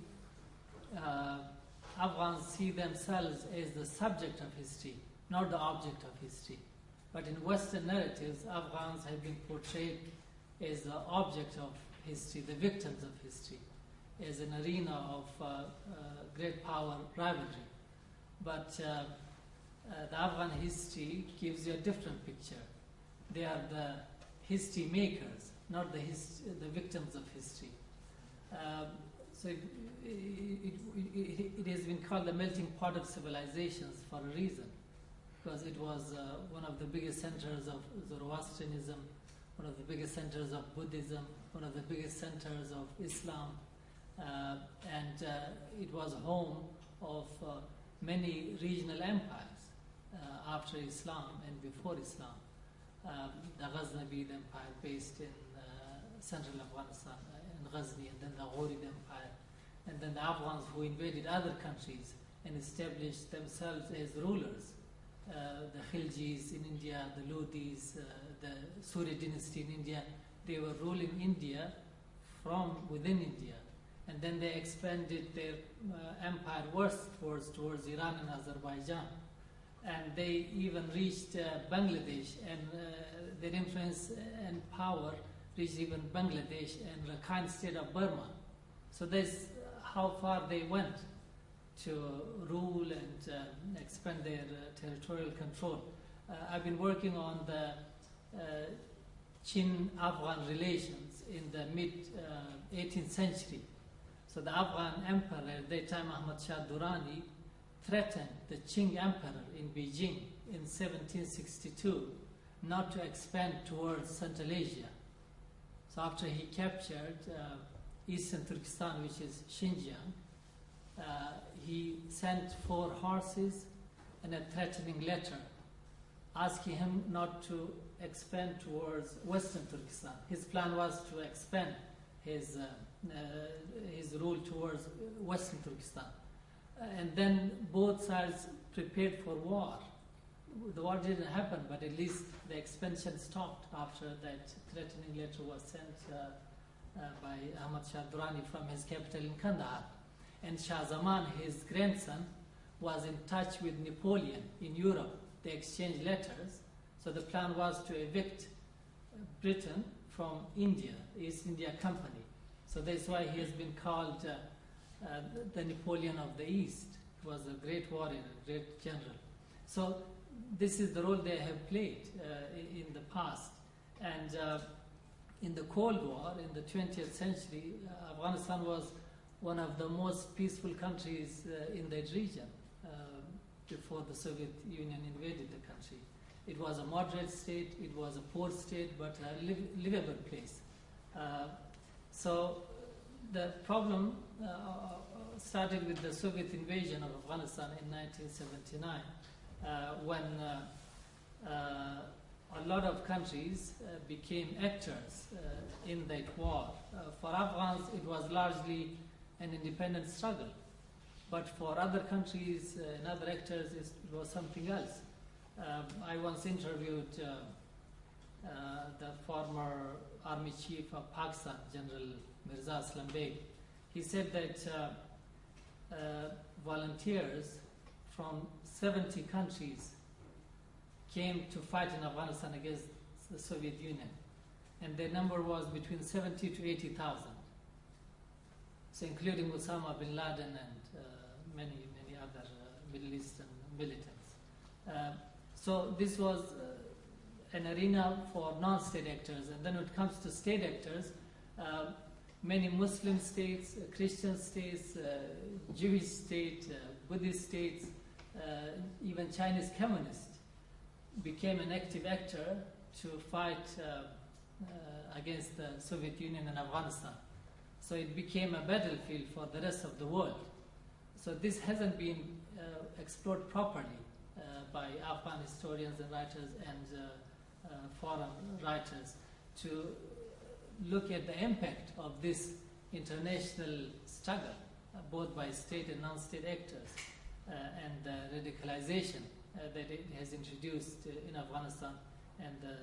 uh, Afghans see themselves as the subject of history, not the object of history. But in Western narratives, Afghans have been portrayed as the object of history, the victims of history, as an arena of uh, uh, great power rivalry. But uh, uh, the Afghan history gives you a different picture. They are the history makers, not the, hist- the victims of history. Um, so it, it, it, it has been called the melting pot of civilizations for a reason, because it was uh, one of the biggest centers of Zoroastrianism, one of the biggest centers of Buddhism, one of the biggest centers of Islam, uh, and uh, it was home of uh, many regional empires uh, after Islam and before Islam. Um, the Ghaznavid Empire based in uh, central Afghanistan, uh, in Ghazni, and then the Ghurid Empire, and then the Afghans who invaded other countries and established themselves as rulers. Uh, the Khiljis in India, the Lodis, uh, the Surya dynasty in India, they were ruling India from within India. And then they expanded their uh, empire westwards towards Iran and Azerbaijan. And they even reached uh, Bangladesh, and uh, their influence and power reached even Bangladesh and Rakhine state of Burma. So that's how far they went to rule and uh, expand their uh, territorial control. Uh, I've been working on the uh, Chin-Afghan relations in the mid-eighteenth uh, century. So the Afghan emperor at that time, Ahmad Shah Durrani, threatened the Qing emperor in Beijing in seventeen sixty-two not to expand towards Central Asia. So after he captured uh, eastern Turkestan, which is Xinjiang, uh, he sent four horses and a threatening letter asking him not to expand towards western Turkestan. His plan was to expand his, uh, uh, his rule towards western Turkestan. And then both sides prepared for war. The war didn't happen, but at least the expansion stopped after that threatening letter was sent uh, uh, by Ahmad Shah Durrani from his capital in Kandahar. And Shah Zaman, his grandson, was in touch with Napoleon in Europe. They exchanged letters. So the plan was to evict Britain from India, East India Company. So that's why he has been called uh, Uh, the Napoleon of the East. He was a great warrior, a great general. So this is the role they have played uh, in the past. And uh, in the Cold War, in the twentieth century, uh, Afghanistan was one of the most peaceful countries uh, in that region uh, before the Soviet Union invaded the country. It was a moderate state, it was a poor state, but a liv- livable place. Uh, so the problem uh, started with the Soviet invasion of Afghanistan in nineteen seventy-nine, uh, when uh, uh, a lot of countries uh, became actors uh, in that war. Uh, for Afghans, it was largely an independent struggle. But for other countries uh, and other actors, it was something else. Um, I once interviewed uh, uh, the former army chief of Pakistan, General Mirza Aslam Beg. He said that uh, uh, volunteers from seventy countries came to fight in Afghanistan against the Soviet Union, and their number was between seventy to eighty thousand. So including Osama bin Laden and uh, many, many other uh, Middle Eastern militants. Uh, so this was uh, an arena for non-state actors, and then when it comes to state actors, uh, many Muslim states, uh, Christian states, uh, Jewish states, uh, Buddhist states, uh, even Chinese communists became an active actor to fight uh, uh, against the Soviet Union and Afghanistan. So it became a battlefield for the rest of the world. So this hasn't been uh, explored properly uh, by Afghan historians and writers and uh, uh, foreign writers to look at the impact of this international struggle, uh, both by state and non-state actors, uh, and the radicalization uh, that it has introduced uh, in Afghanistan, and the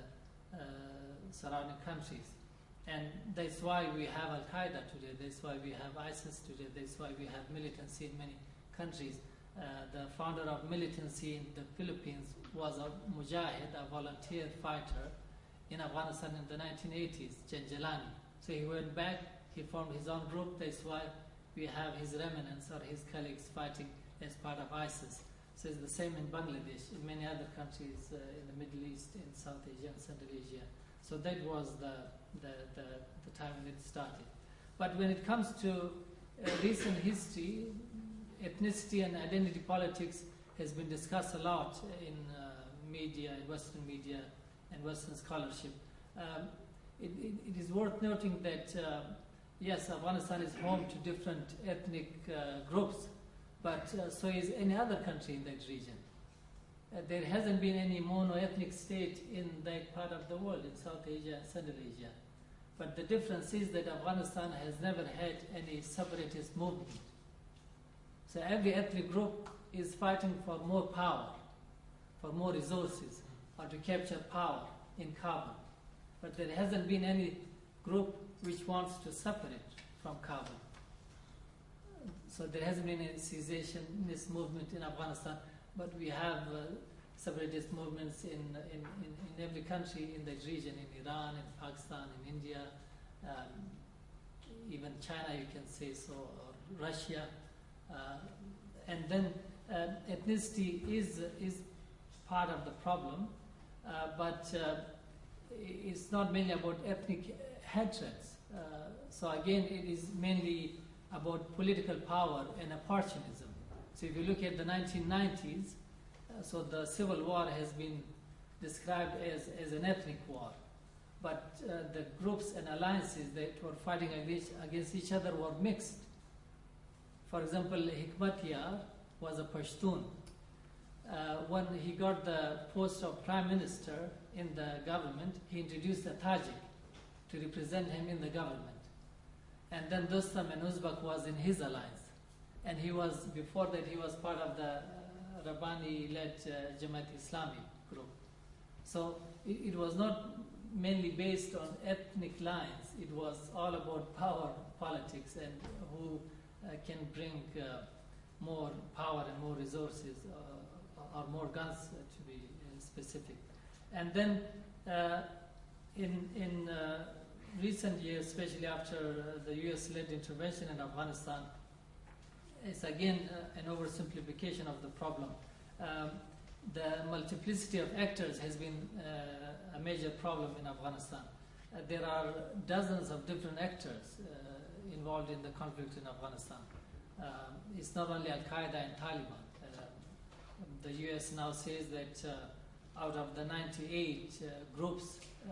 uh, surrounding countries. And that's why we have Al-Qaeda today, that's why we have ISIS today, that's why we have militancy in many countries. Uh, the founder of militancy in the Philippines was a mujahid, a volunteer fighter in Afghanistan in the nineteen eighties, Janjalani. So he went back, he formed his own group, that's why we have his remnants or his colleagues fighting as part of ISIS. So it's the same in Bangladesh, in many other countries uh, in the Middle East, in South Asia and Central Asia. So that was the, the, the, the time when it started. But when it comes to uh, recent history, ethnicity and identity politics has been discussed a lot in uh, media, in Western media and Western scholarship. Um, it, it, it is worth noting that, uh, yes, Afghanistan is home to different ethnic uh, groups, but uh, so is any other country in that region. Uh, there hasn't been any mono-ethnic state in that part of the world, in South Asia and Central Asia. But the difference is that Afghanistan has never had any separatist movement. So every ethnic group is fighting for more power, for more resources, or to capture power in Kabul. But there hasn't been any group which wants to separate from Kabul. So there hasn't been any secessionist movement in Afghanistan, but we have uh, separatist movements in, in, in, in every country in that region, in Iran, in Pakistan, in India, um, even China, you can say so, or Russia. Uh, and then uh, ethnicity is, is part of the problem, uh, but uh, it's not mainly about ethnic hatreds. Uh, so again, it is mainly about political power and opportunism. So if you look at the nineteen nineties, uh, so the Civil War has been described as, as an ethnic war. But uh, the groups and alliances that were fighting against, against each other were mixed. For example, Hikmatyar was a Pashtun. Uh, when he got the post of prime minister in the government, he introduced a Tajik to represent him in the government. And then Dostam and Uzbek was in his alliance. And he was, before that, he was part of the uh, Rabbani-led uh, Jamaat Islami group. So it, it was not mainly based on ethnic lines. It was all about power politics and who uh, can bring uh, more power and more resources uh, or more guns, uh, to be uh, specific. And then uh, in, in uh, recent years, especially after uh, the U S-led intervention in Afghanistan, it's again uh, an oversimplification of the problem. Um, the multiplicity of actors has been uh, a major problem in Afghanistan. Uh, there are dozens of different actors uh, involved in the conflict in Afghanistan. Um, it's not only Al-Qaeda and Taliban. Uh, the U S now says that uh, out of the ninety-eight uh, groups, uh,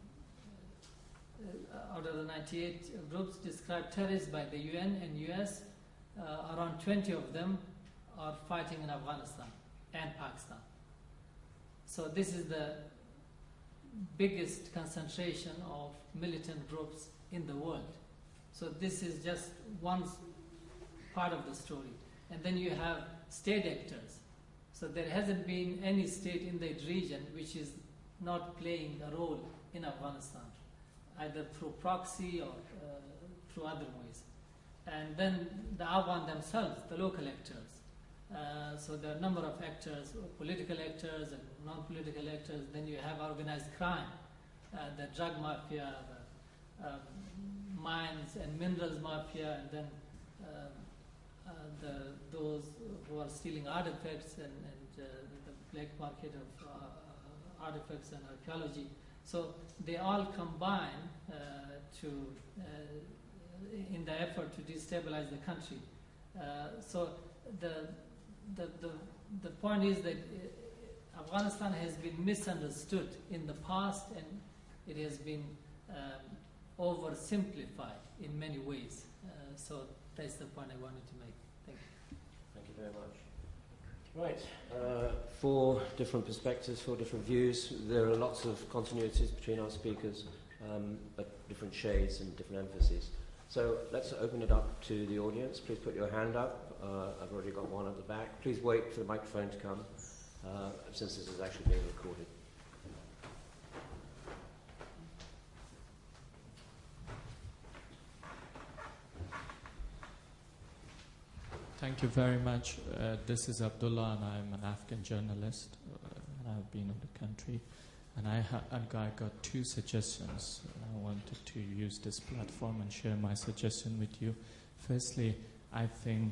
uh, out of the ninety-eight groups described terrorists by the U N and U S, uh, around twenty of them are fighting in Afghanistan and Pakistan. So this is the biggest concentration of militant groups in the world. So this is just one part of the story. And then you have state actors. So there hasn't been any state in that region which is not playing a role in Afghanistan, either through proxy or uh, through other ways. And then the Afghan themselves, the local actors. Uh, so there are a number of actors, political actors and non-political actors. Then you have organized crime, uh, the drug mafia, the um, mines and minerals mafia, and then uh, uh, the, those who are stealing artifacts and, and uh, the black market of uh, artifacts and archaeology. So they all combine uh, to uh, in the effort to destabilize the country. Uh, so the The, the, the point is that uh, Afghanistan has been misunderstood in the past, and it has been um, oversimplified in many ways. Uh, so that's the point I wanted to make. Thank you. Thank you very much. Right. Uh, four different perspectives, four different views. There are lots of continuities between our speakers, um, but different shades and different emphases. So let's open it up to the audience. Please put your hand up. Uh, I've already got one at the back. Please wait for the microphone to come, uh, since this is actually being recorded. Thank you very much. Uh, this is Abdullah, and I'm an Afghan journalist. Uh, and I've been in the country. And I, ha- I got two suggestions. I wanted to use this platform and share my suggestion with you. Firstly, I think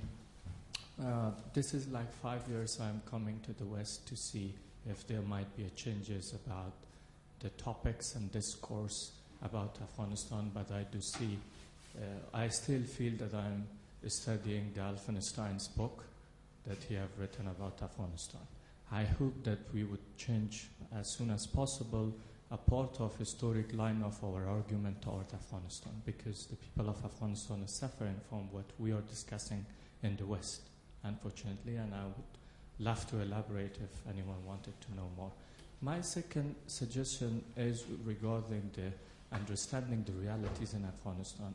uh, this is like five years I'm coming to the West to see if there might be a changes about the topics and discourse about Afghanistan, but I do see, uh, I still feel that I'm studying the Alfenstein's book that he have written about Afghanistan. I hope that we would change as soon as possible a part of historic line of our argument toward Afghanistan, because the people of Afghanistan are suffering from what we are discussing in the West, unfortunately, and I would love to elaborate if anyone wanted to know more. My second suggestion is regarding the understanding the realities in Afghanistan.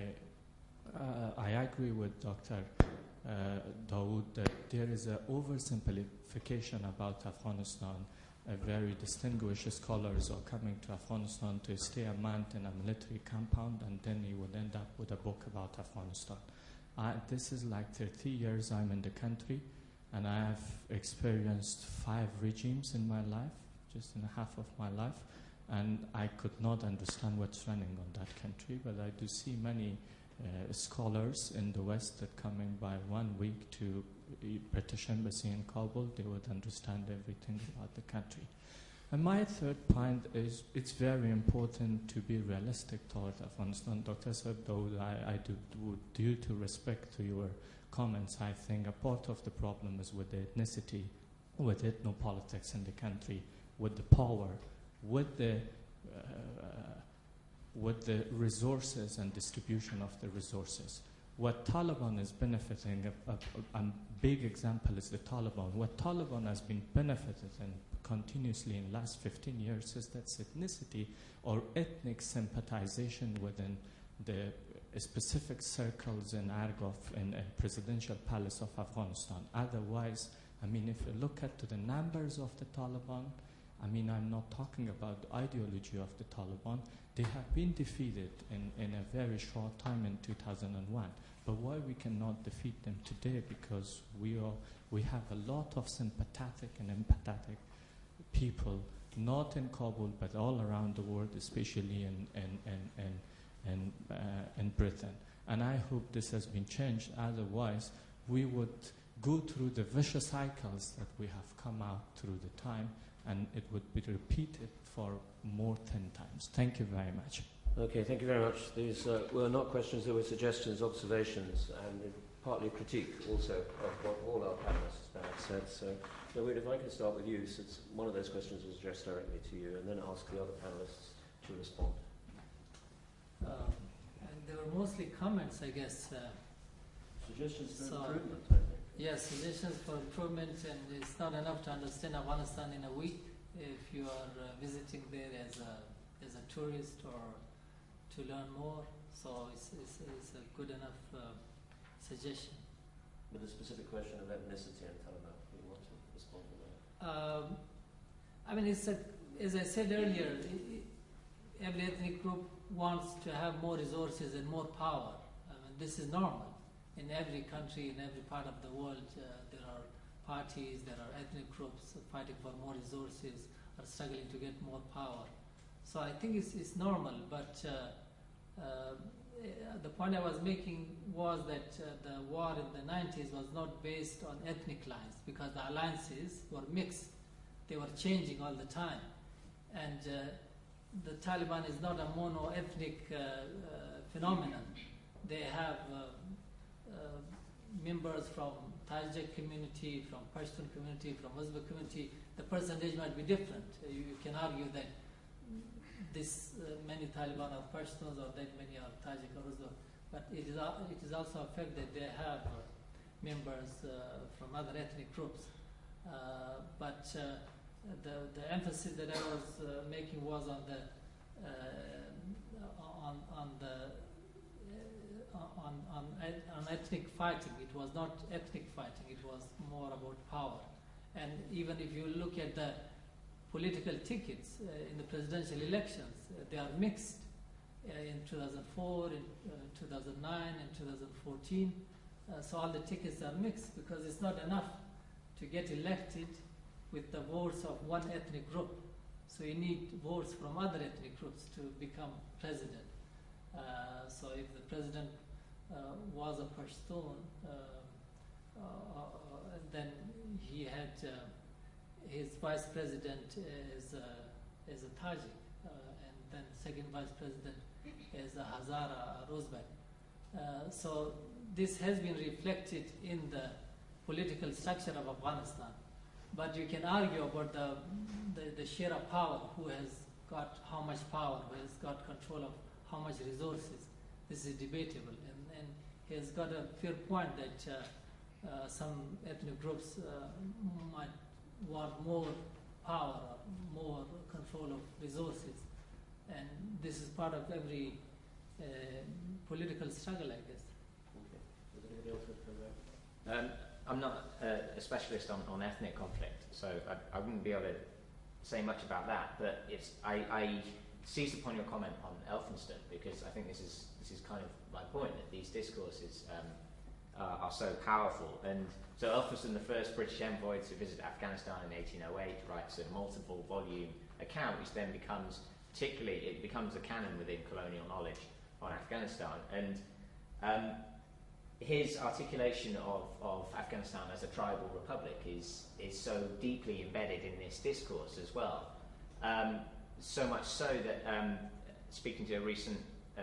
I, uh, I agree with Doctor Uh, Dawood that there is an oversimplification about Afghanistan. Uh, very distinguished scholars are coming to Afghanistan to stay a month in a military compound, and then you would end up with a book about Afghanistan. Uh, this is like thirty years I'm in the country, and I have experienced five regimes in my life, just in half of my life, and I could not understand what's running on that country, but I do see many Uh, scholars in the West that coming by one week to the British Embassy in Kabul, they would understand everything about the country. And my third point is it's very important to be realistic toward Afghanistan. Doctor Sabdoud, I, I do, do, due to respect to your comments, I think a part of the problem is with the ethnicity, with ethnopolitics in the country, with the power, with the uh, with the resources and distribution of the resources. What Taliban is benefiting, a, a, a big example is the Taliban. What Taliban has been benefited and continuously in the last fifteen years is that ethnicity or ethnic sympathization within the specific circles in Argov and uh, presidential palace of Afghanistan. Otherwise, I mean, if you look at the numbers of the Taliban, I mean, I'm not talking about the ideology of the Taliban. They have been defeated in, in a very short time in two thousand one. But why we cannot defeat them today? Because we are we have a lot of sympathetic and empathetic people, not in Kabul, but all around the world, especially in in in in, in, uh, in Britain. And I hope this has been changed. Otherwise, we would go through the vicious cycles that we have come out through the time, and it would be repeated for more ten times. Thank you very much. Okay, thank you very much. These uh, were not questions, they were suggestions, observations, and partly critique also of what all our panelists have said. So, Dawood, if I can start with you, since one of those questions was addressed directly to you, and then ask the other panelists to respond. Um, and they were mostly comments, I guess. Uh, Suggestions for so improvement, I think. Yes, suggestions for improvement, and it's not enough to understand Afghanistan in a week if you are uh, visiting there as a as a tourist or to learn more. So it's, it's, it's a good enough uh, suggestion. With a specific question of ethnicity and Taliban, do you want to respond to that? Um, I mean, it's a, as I said earlier, I, I, every ethnic group wants to have more resources and more power. I mean, this is normal. In every country, in every part of the world, uh, there are parties, there are ethnic groups fighting for more resources, are struggling to get more power. So I think it's, it's normal, but uh, uh, the point I was making was that uh, the war in the nineties was not based on ethnic lines, because the alliances were mixed. They were changing all the time. And uh, the Taliban is not a mono-ethnic uh, uh, phenomenon. They have uh, Uh, members from Tajik community, from Pashtun community, from Uzbek community. The percentage might be different. Uh, you, you can argue that this uh, many Taliban are Pashtuns or that many are Tajik or Uzbek, but it is al- it is also a fact that they have uh, members uh, from other ethnic groups. Uh, but uh, the the emphasis that I was uh, making was on the uh, on on the On, on, on ethnic fighting. It was not ethnic fighting, it was more about power. And even if you look at the political tickets uh, in the presidential elections, uh, they are mixed. Uh, in two thousand four, in uh, two thousand nine, and two thousand fourteen, uh, Uh, so all the tickets are mixed because it's not enough to get elected with the votes of one ethnic group. So you need votes from other ethnic groups to become president. Uh, so if the president uh, was a Pashtun, uh, uh, uh, then he had uh, his vice president is uh, is a Tajik, uh, and then second vice president is a Hazara Rosbek. Uh, so this has been reflected in the political structure of Afghanistan. But you can argue about the, the, the share of power, who has got how much power, who has got control of how much resources. This is debatable. And, and he has got a fair point that uh, uh, some ethnic groups uh, might want more power, or more control of resources. And this is part of every uh, political struggle, I guess. Okay. Does anybody else have to Um, I'm not uh, a specialist on, on ethnic conflict, so I, I wouldn't be able to say much about that. But it's, I, I seize upon your comment on Elphinstone, because I think this is this is kind of my point, that these discourses um, uh, are so powerful. And so Elphinstone, the first British envoy to visit Afghanistan in eighteen oh eight, writes a multiple volume account, which then becomes particularly it becomes a canon within colonial knowledge on Afghanistan. And um, his articulation of, of Afghanistan as a tribal republic is, is so deeply embedded in this discourse as well. Um, so much so that, um, speaking to a recent uh,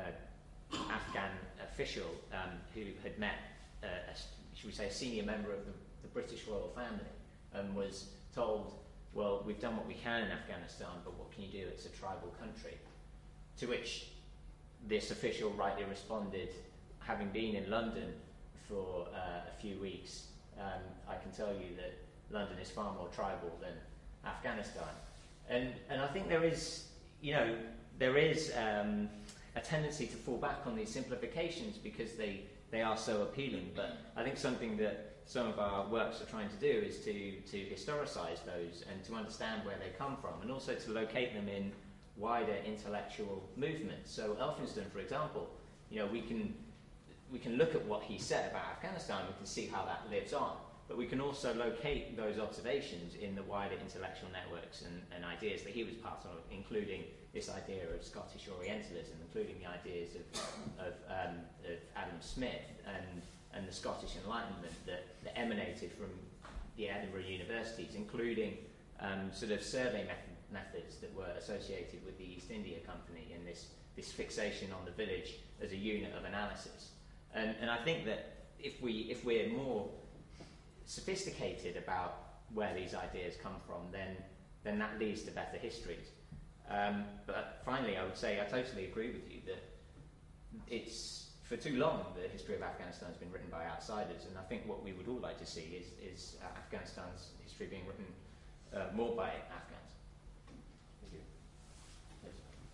Afghan official um, who had met, uh, a, should we say, a senior member of the, the British royal family, and was told, well, we've done what we can in Afghanistan, but what can you do? It's a tribal country. To which this official rightly responded, having been in London for uh, a few weeks, um, I can tell you that London is far more tribal than Afghanistan. And, and I think there is, you know, there is um, a tendency to fall back on these simplifications because they, they are so appealing. But I think something that some of our works are trying to do is to, to historicise those and to understand where they come from, and also to locate them in wider intellectual movements. So Elphinstone, for example, you know, we can we can look at what he said about Afghanistan, we can see how that lives on, but we can also locate those observations in the wider intellectual networks and, and ideas that he was part of, including this idea of Scottish Orientalism, including the ideas of, of, um, of Adam Smith and, and the Scottish Enlightenment that, that emanated from the Edinburgh universities, including um, sort of survey method, methods that were associated with the East India Company and this, this fixation on the village as a unit of analysis. And, and I think that if, we, if we're more sophisticated about where these ideas come from, then, then that leads to better histories. Um, but finally, I would say I totally agree with you that it's, for too long, the history of Afghanistan has been written by outsiders, and I think what we would all like to see is, is uh, Afghanistan's history being written uh, more by Afghans. Thank you. Yes.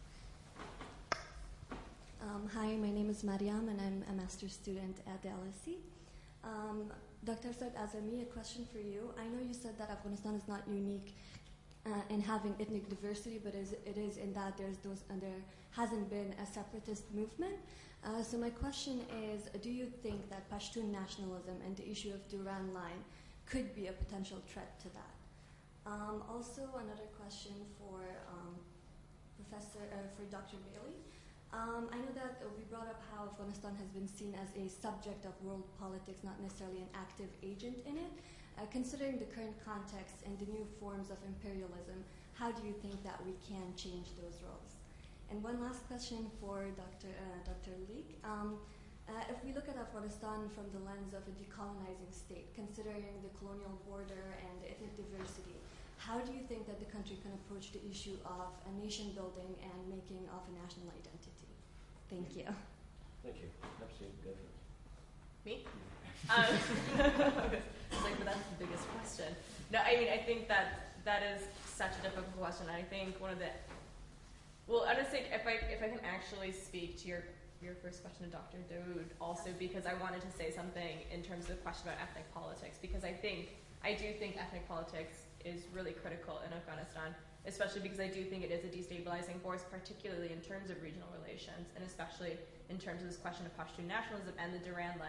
Um, hi, my name is Mariam, and I'm a master's student at the L S E. Um, Doctor Said Azami, a question for you. I know you said that Afghanistan is not unique uh, in having ethnic diversity, but is, it is in that there's those, and there hasn't been a separatist movement. Uh, so my question is, do you think that Pashtun nationalism and the issue of Durand Line could be a potential threat to that? Um, also, another question for um, Professor, uh, for Doctor Bailey. Um, I know that uh, we brought up how Afghanistan has been seen as a subject of world politics, not necessarily an active agent in it. Uh, considering the current context and the new forms of imperialism, how do you think that we can change those roles? And one last question for Doctor Uh, Doctor Leek. Um, uh, if we look at Afghanistan from the lens of a decolonizing state, considering the colonial border and the ethnic diversity, how do you think that the country can approach the issue of a nation building and making of a national identity? Thank you. Thank you. Absolutely. Go for it. Me? Um, it's like, but that's the biggest question. No, I mean, I think that that is such a difficult question. I think one of the, well, I would say if I if I can actually speak to your your first question to Doctor Dawood, also because I wanted to say something in terms of the question about ethnic politics, because I think I do think ethnic politics is really critical in Afghanistan, especially because I do think it is a destabilizing force, particularly in terms of regional relations, and especially in terms of this question of Pashtun nationalism and the Durand Line,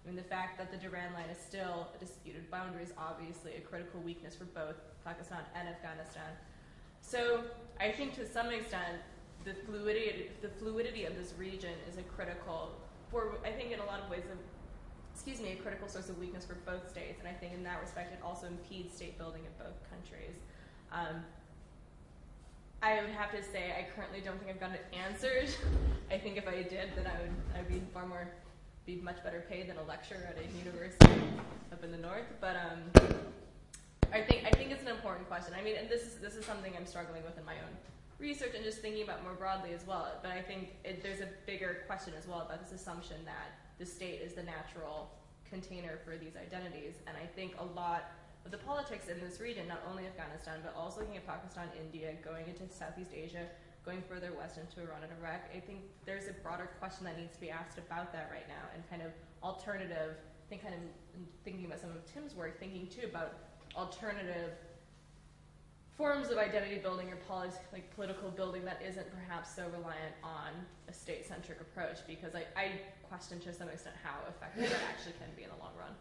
I mean, the fact that the Durand Line is still a disputed boundary is obviously a critical weakness for both Pakistan and Afghanistan. So I think to some extent, the fluidity, the fluidity of this region is a critical, for I think in a lot of ways, a, excuse me, a critical source of weakness for both states. And I think in that respect, it also impedes state building in both countries. Um, I would have to say I currently don't think I've got it answered. I think if I did, then I would I'd be far more, be much better paid than a lecturer at a university up in the north. But um, I think I think it's an important question. I mean, and this is this is something I'm struggling with in my own research and just thinking about more broadly as well. But I think it, there's a bigger question as well about this assumption that the state is the natural container for these identities. And I think a lot of the politics in this region, not only Afghanistan, but also looking at Pakistan, India, going into Southeast Asia, going further west into Iran and Iraq, I think there's a broader question that needs to be asked about that right now, and kind of alternative, I think kind of thinking about some of Tim's work, thinking too about alternative forms of identity building or polit- like political building that isn't perhaps so reliant on a state-centric approach, because I, I question to some extent how effective that actually can be in the long run.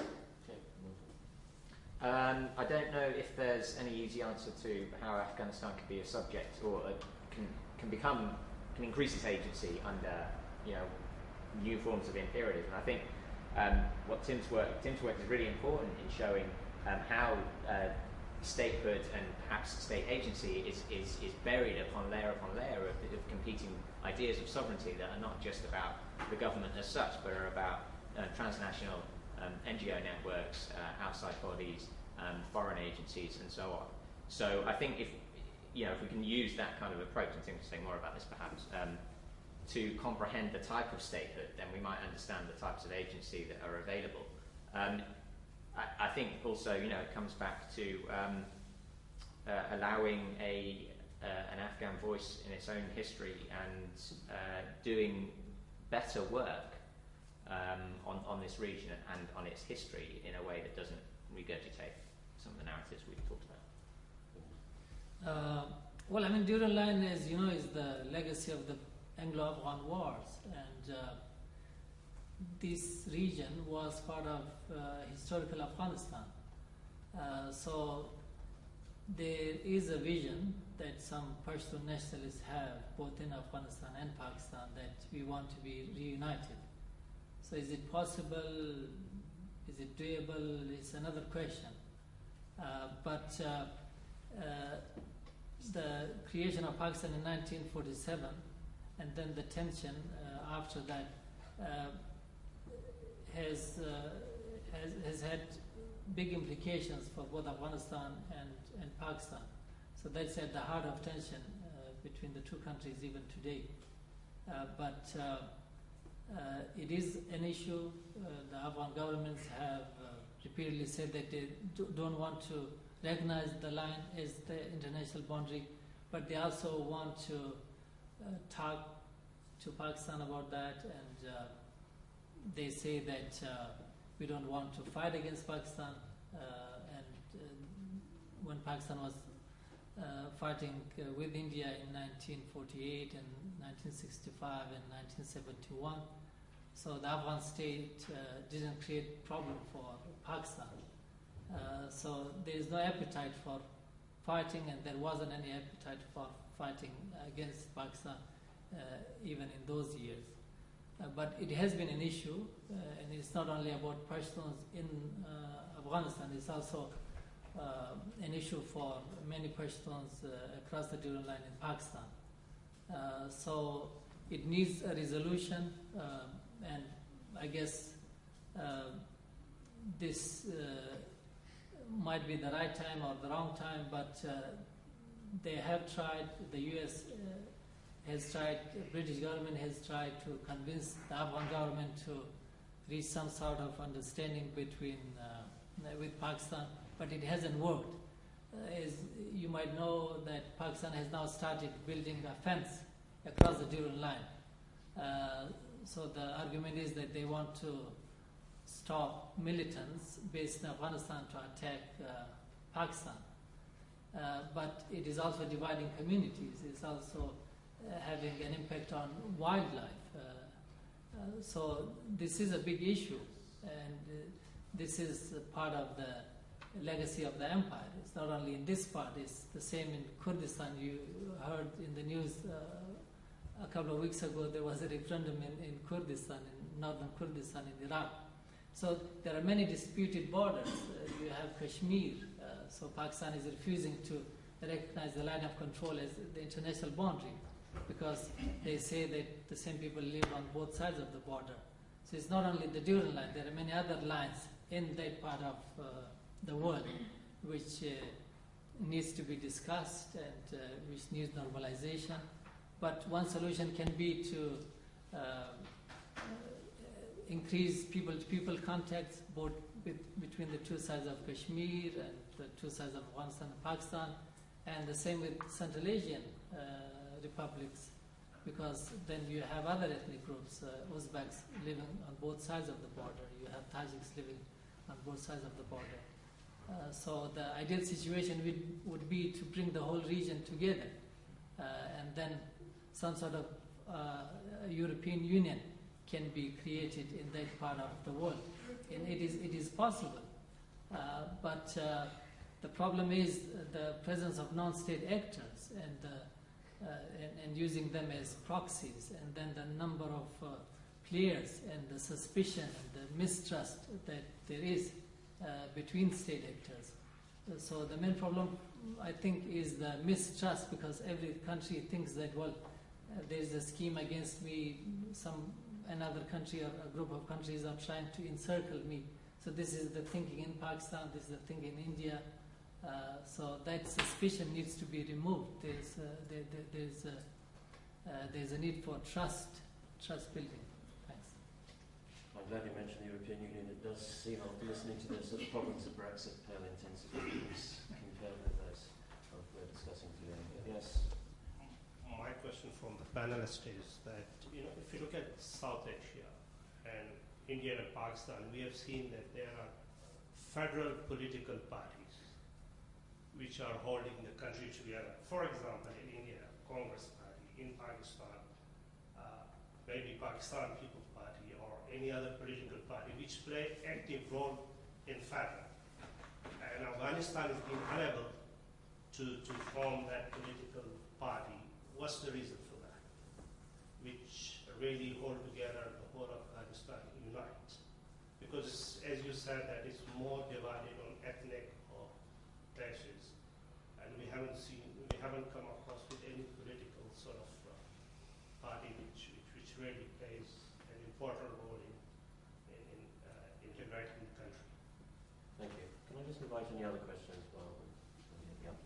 Um, I don't know if there's any easy answer to how Afghanistan can be a subject or a, can can become can increase its agency under you know new forms of imperialism. I think um, what Tim's work Tim's work is really important in showing um, how uh, statehood and perhaps state agency is, is, is buried upon layer upon layer of, of competing ideas of sovereignty that are not just about the government as such, but are about uh, transnational Um, N G O networks, uh, outside bodies, um, foreign agencies, and so on. So I think if you know if we can use that kind of approach, and Tim can say more about this perhaps, um, to comprehend the type of statehood, then we might understand the types of agency that are available. Um, I, I think also you know it comes back to um, uh, allowing a uh, an Afghan voice in its own history and uh, doing better work Um, on, on this region and on its history in a way that doesn't regurgitate some of the narratives we've talked about. Uh, well, I mean, Durand Line, as you know, is the legacy of the Anglo-Afghan wars, and uh, this region was part of uh, historical Afghanistan. Uh, so there is a vision that some Pashtun nationalists have, both in Afghanistan and Pakistan, that we want to be reunited. So is it possible, is it doable, it's another question. Uh, but uh, uh, the creation of Pakistan in nineteen forty-seven and then the tension uh, after that uh, has, uh, has, has had big implications for both Afghanistan and, and Pakistan. So that's at the heart of tension uh, between the two countries even today. Uh, but uh, Uh, it is an issue. Uh, the Afghan governments have uh, repeatedly said that they do, don't want to recognize the line as the international boundary, but they also want to uh, talk to Pakistan about that, and uh, they say that uh, we don't want to fight against Pakistan. Uh, and uh, when Pakistan was uh, fighting uh, with India in nineteen forty-eight and nineteen sixty-five and nineteen seventy-one. So the Afghan state uh, didn't create problem for Pakistan. Uh, so there is no appetite for fighting, and there wasn't any appetite for fighting against Pakistan uh, even in those years. Uh, but it has been an issue, uh, and it's not only about Pashtuns in uh, Afghanistan, it's also uh, an issue for many Pashtuns uh, across the Durand Line in Pakistan. Uh, so it needs a resolution, uh, and I guess uh, this uh, might be the right time or the wrong time, but uh, they have tried, the U S uh, has tried, the British government has tried to convince the Afghan government to reach some sort of understanding between uh, with Pakistan, but it hasn't worked. Uh, as you might know, that Pakistan has now started building a fence across the Durand Line. Uh, so the argument is that they want to stop militants based in Afghanistan to attack uh, Pakistan. Uh, but it is also dividing communities. It's also uh, having an impact on wildlife. Uh, uh, so this is a big issue. and uh, this is uh, part of the legacy of the empire. It's not only in this part, it's the same in Kurdistan. You heard in the news uh, a couple of weeks ago there was a referendum in, in Kurdistan, in northern Kurdistan in Iraq. So there are many disputed borders. Uh, you have Kashmir, uh, so Pakistan is refusing to recognize the line of control as the international boundary because they say that the same people live on both sides of the border. So it's not only the Durand line, there are many other lines in that part of uh, the world which uh, needs to be discussed and uh, which needs normalization. But one solution can be to uh, uh, increase people-to-people contacts both with, between the two sides of Kashmir and the two sides of Afghanistan and Pakistan, and the same with Central Asian uh, republics, because then you have other ethnic groups, uh, Uzbeks living on both sides of the border, you have Tajiks living on both sides of the border. Uh, so the ideal situation would, would be to bring the whole region together, uh, and then some sort of uh, European Union can be created in that part of the world. And it is, it is possible. Uh, but uh, the problem is the presence of non-state actors and, uh, uh, and, and using them as proxies, and then the number of uh, players and the suspicion and the mistrust that there is uh, between state actors. So the main problem, I think, is the mistrust, because every country thinks that, well, uh, there is a scheme against me, some another country or a group of countries are trying to encircle me. So this is the thinking in Pakistan, this is the thinking in India. Uh, so that suspicion needs to be removed. There's, uh, there, there, there's, a, uh, there's a need for trust, trust building. Thanks. I'm glad you mentioned the European Union. It does seem, after listening to this, that the problems of Brexit pale in intensity compared with those of we're discussing today. Yes? My question from the panelist is that, you know, if you look at South Asia and India and Pakistan, we have seen that there are federal political parties which are holding the country together. For example, in India, Congress Party; in Pakistan, uh, maybe Pakistan People's Party or any other political party which play active role in federal. And Afghanistan has been unable to, to form that political party. What's the reason for that? Which really hold together the whole of Afghanistan, unite. Because as you said, that it's more divided on ethnic or clashes, and we haven't seen, we haven't come across with any political sort of uh, party which, which which really plays an important role in in, in uh, integrating the country. Thank you. Can I just invite any other questions? Well, yeah.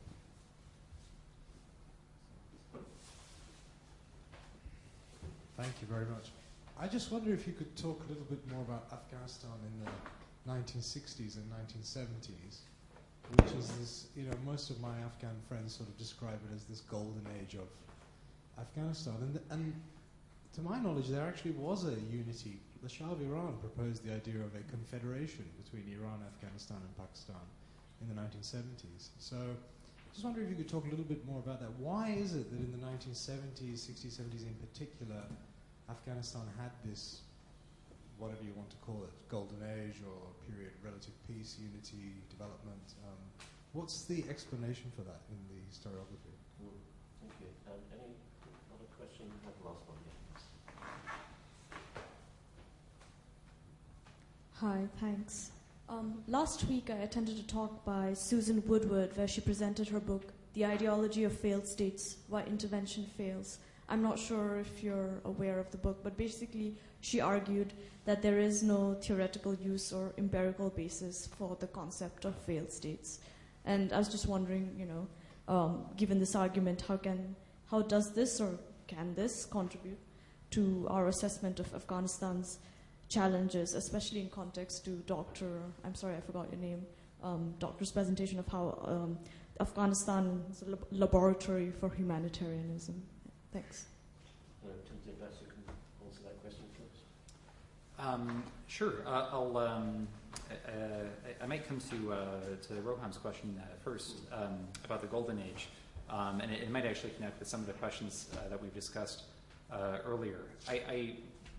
Thank you very much. I just wonder if you could talk a little bit more about Afghanistan in the nineteen sixties and nineteen seventies, which is this, you know, most of my Afghan friends sort of describe it as this golden age of Afghanistan. And, and to my knowledge, there actually was a unity. The Shah of Iran proposed the idea of a confederation between Iran, Afghanistan, and Pakistan in the nineteen seventies. So I just wonder if you could talk a little bit more about that. Why is it that in the nineteen seventies, sixties, seventies in particular, Afghanistan had this, whatever you want to call it, golden age or period, relative peace, unity, development? Um, what's the explanation for that in the historiography? Mm, thank you. Um, any other question? You have the last one. Yeah. Hi, thanks. Um, last week I attended a talk by Susan Woodward where she presented her book, The Ideology of Failed States, Why Intervention Fails. I'm not sure if you're aware of the book, but basically she argued that there is no theoretical use or empirical basis for the concept of failed states. And I was just wondering, you know, um, given this argument, how can, how does this or can this contribute to our assessment of Afghanistan's challenges, especially in context to Doctor, I'm sorry, I forgot your name, um, Doctor's presentation of how um, Afghanistan is a lab- laboratory for humanitarianism. Thanks. Uh, Timothy, perhaps you can answer that question first. Um, sure. Uh, I'll. Um, uh, I, I might come to uh, to Roham's question uh, first um, about the Golden Age, um, and it, it might actually connect with some of the questions uh, that we've discussed uh, earlier. I, I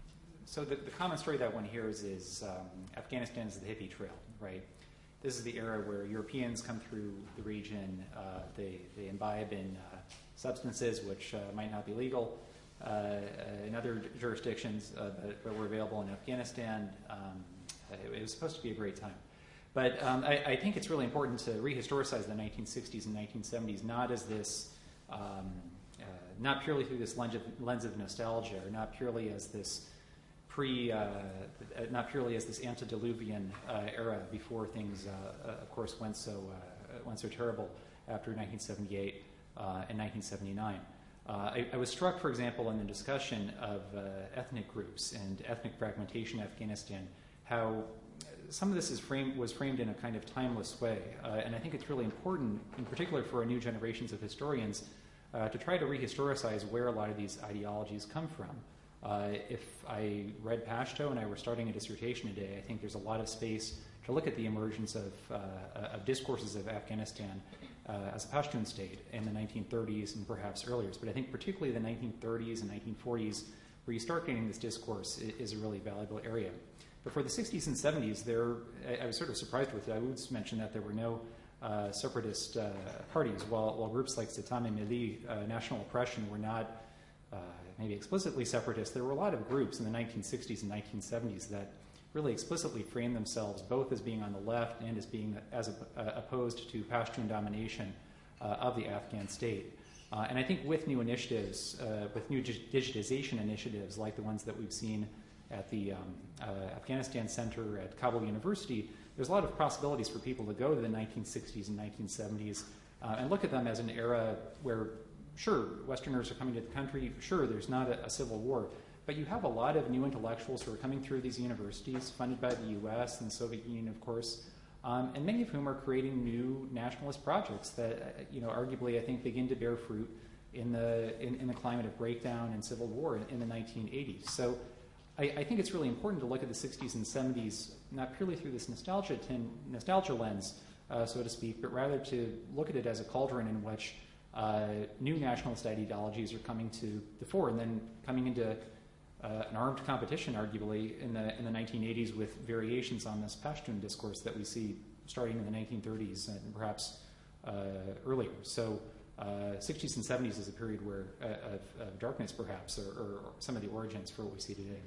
so the, the common story that one hears is um, Afghanistan is the hippie trail, right? This is the era where Europeans come through the region, uh, they, they imbibe in uh, substances which uh, might not be legal uh, in other jurisdictions, uh, but, but were available in Afghanistan. Um, it, it was supposed to be a great time. But um, I, I think it's really important to rehistoricize the nineteen sixties and nineteen seventies, not as this, um, uh, not purely through this lens of, lens of nostalgia, or not purely as this pre, uh, not purely as this antediluvian uh, era before things, uh, uh, of course, went so uh, went so terrible after nineteen seventy-eight uh, and nineteen seventy-nine. Uh, I, I was struck, for example, in the discussion of uh, ethnic groups and ethnic fragmentation in Afghanistan, how some of this is framed, was framed in a kind of timeless way. Uh, and I think it's really important, in particular for new generations of historians, uh, to try to rehistoricize where a lot of these ideologies come from. Uh, if I read Pashto and I were starting a dissertation today, I think there's a lot of space to look at the emergence of, uh, of discourses of Afghanistan uh, as a Pashtun state in the nineteen thirties and perhaps earlier. But I think particularly the nineteen thirties and nineteen forties, where you start getting this discourse, is a really valuable area. But for the sixties and seventies, there, I, I was sort of surprised with Dawood's mention that there were no uh, separatist uh, parties, while, while groups like Sitam and Milli, uh, National Oppression, were not uh, maybe explicitly separatist. There were a lot of groups in the nineteen sixties and nineteen seventies that really explicitly framed themselves both as being on the left and as being as a, uh, opposed to Pashtun domination uh, of the Afghan state. Uh, and I think with new initiatives, uh, with new digitization initiatives like the ones that we've seen at the um, uh, Afghanistan Center at Kabul University, there's a lot of possibilities for people to go to the nineteen sixties and nineteen seventies uh, and look at them as an era where, sure, Westerners are coming to the country, sure, there's not a, a civil war, but you have a lot of new intellectuals who are coming through these universities, funded by the U S and the Soviet Union, of course, um, and many of whom are creating new nationalist projects that, uh, you know, arguably, I think, begin to bear fruit in the in, in the climate of breakdown and civil war in, in the nineteen eighties. So I, I think it's really important to look at the sixties and seventies not purely through this nostalgia tin, nostalgia lens, uh, so to speak, but rather to look at it as a cauldron in which uh, new nationalist ideologies are coming to the fore, and then coming into uh, an armed competition, arguably, in the in the nineteen eighties with variations on this Pashtun discourse that we see starting in the nineteen thirties and perhaps uh, earlier. So. Uh, sixties and seventies is a period where uh, of, of darkness, perhaps, or, or some of the origins for what we see today.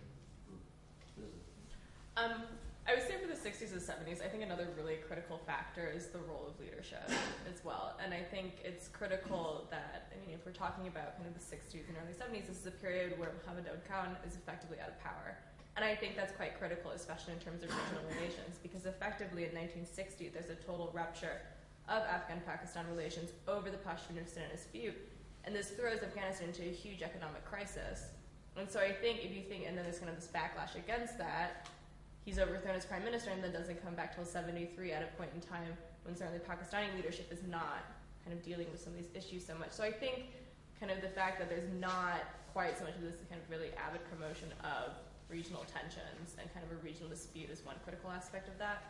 Um, I would say for the sixties and seventies, I think another really critical factor is the role of leadership as well. And I think it's critical that, I mean, if we're talking about kind of the sixties and early seventies, this is a period where Mohammed Daoud Khan is effectively out of power. And I think that's quite critical, especially in terms of regional relations, because effectively in nineteen sixty, there's a total rupture of Afghan-Pakistan relations over the Pashtunistan dispute, and this throws Afghanistan into a huge economic crisis. And so I think if you think, and then there's kind of this backlash against that, he's overthrown as prime minister and then doesn't come back till seventy-three at a point in time when certainly Pakistani leadership is not kind of dealing with some of these issues so much. So I think kind of the fact that there's not quite so much of this kind of really avid promotion of regional tensions and kind of a regional dispute is one critical aspect of that.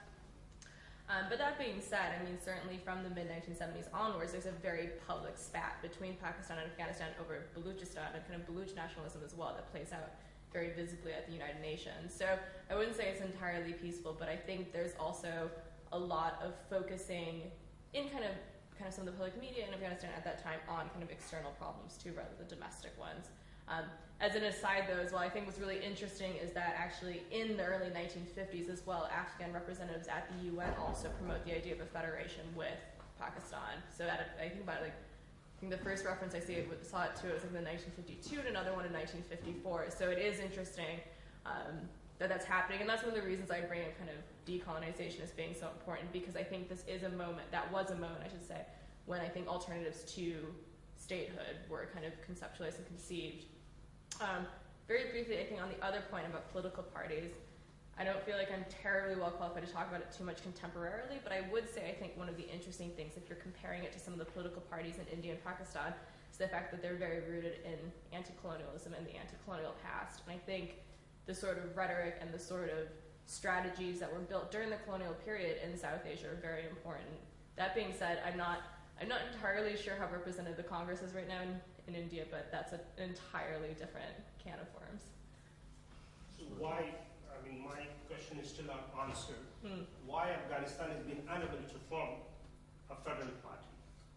Um, but that being said, I mean, certainly from the mid nineteen seventies onwards, there's a very public spat between Pakistan and Afghanistan over Baluchistan and kind of Baluch nationalism as well that plays out very visibly at the United Nations. So I wouldn't say it's entirely peaceful, but I think there's also a lot of focusing in kind of kind of some of the public media in Afghanistan at that time on kind of external problems too, rather than domestic ones. Um, as an aside, though, as well, I think what's really interesting is that actually in the early nineteen fifties as well, Afghan representatives at the U N also promote the idea of a federation with Pakistan. So at a, I think about like, I think the first reference I see it with, saw it to it was like in nineteen fifty-two and another one in nineteen fifty-four. So it is interesting um, that that's happening, and that's one of the reasons I bring up kind of decolonization as being so important, because I think this is a moment, that was a moment, I should say, when I think alternatives to statehood were kind of conceptualized and conceived. Um, very briefly, I think on the other point about political parties, I don't feel like I'm terribly well qualified to talk about it too much contemporarily, but I would say I think one of the interesting things, if you're comparing it to some of the political parties in India and Pakistan, is the fact that they're very rooted in anti-colonialism and the anti-colonial past. And I think the sort of rhetoric and the sort of strategies that were built during the colonial period in South Asia are very important. That being said, I'm not I'm not entirely sure how represented the Congress is right now in, in India, but that's a, an entirely different can of worms. why, I mean, my question is still unanswered. Hmm. Why Afghanistan has been unable to form a federal party?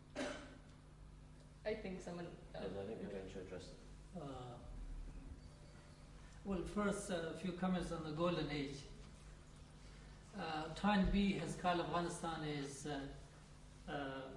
I think someone. Uh, Yes, I think we're going to address it. Uh, well, first, a few comments on the golden age. Uh, Toynbee has called Afghanistan as uh, uh,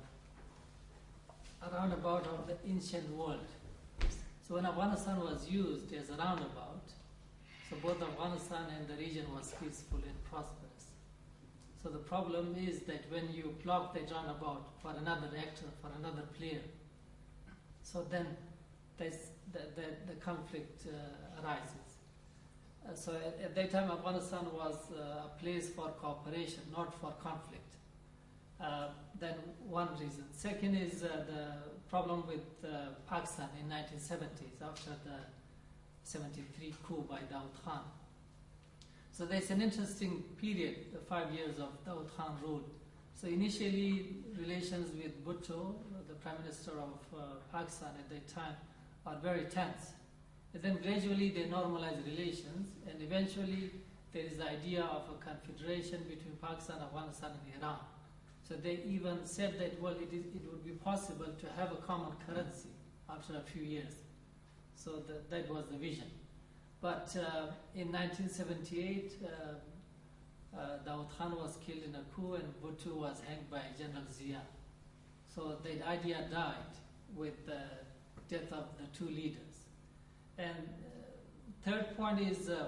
a roundabout of the ancient world. So when Afghanistan was used as a roundabout, so both Afghanistan and the region was peaceful and prosperous. So the problem is that when you block that roundabout for another actor, for another player, so then there's the, the, the conflict uh, arises. Uh, so at, at that time, Afghanistan was uh, a place for cooperation, not for conflict. Uh, then one reason. Second is uh, the problem with uh, Pakistan in nineteen seventies after the seventy-three coup by Dawood Khan. So there's an interesting period, the five years of Dawood Khan rule. So initially, relations with Bhutto, the Prime Minister of uh, Pakistan at that time, are very tense. And then gradually they normalize relations, and eventually there is the idea of a confederation between Pakistan, Afghanistan, and Iran. So they even said that, well, it, is, it would be possible to have a common currency after a few years. So that, that was the vision. But uh, in nineteen seventy-eight, uh, uh, Dawood Khan was killed in a coup and Bhutto was hanged by General Zia. So that idea died with the death of the two leaders. And uh, third point is uh,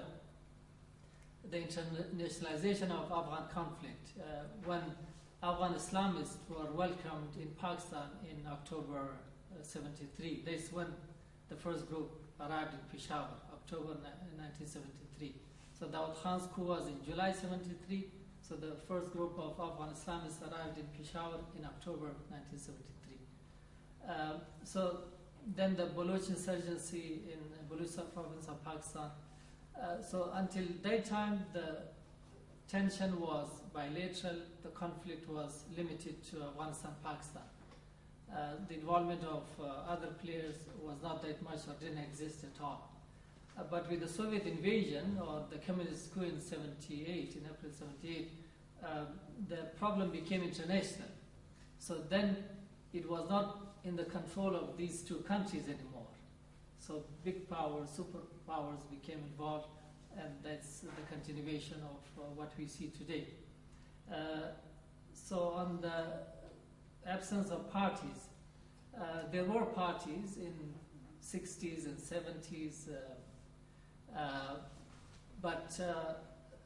the internationalization of Afghan conflict. Uh, when Afghan Islamists were welcomed in Pakistan in October uh, seventy-three, that's when the first group arrived in Peshawar, October nineteen seventy-three. So Dawood Khan's coup was in July seventy-three, so the first group of Afghan Islamists arrived in Peshawar in October nineteen seventy-three. Uh, so then the Baloch insurgency in Baluchistan province of Pakistan. Uh, so until that time, the tension was bilateral, the conflict was limited to Afghanistan, Pakistan. Uh, the involvement of uh, other players was not that much or didn't exist at all. Uh, but with the Soviet invasion or the communist coup in seventy-eight, in April seventy-eight, uh, the problem became international. So then it was not in the control of these two countries anymore. So big powers, superpowers became involved, and that's the continuation of uh, what we see today. Uh, so on the absence of parties, uh, there were parties in sixties and seventies, uh, uh, but uh,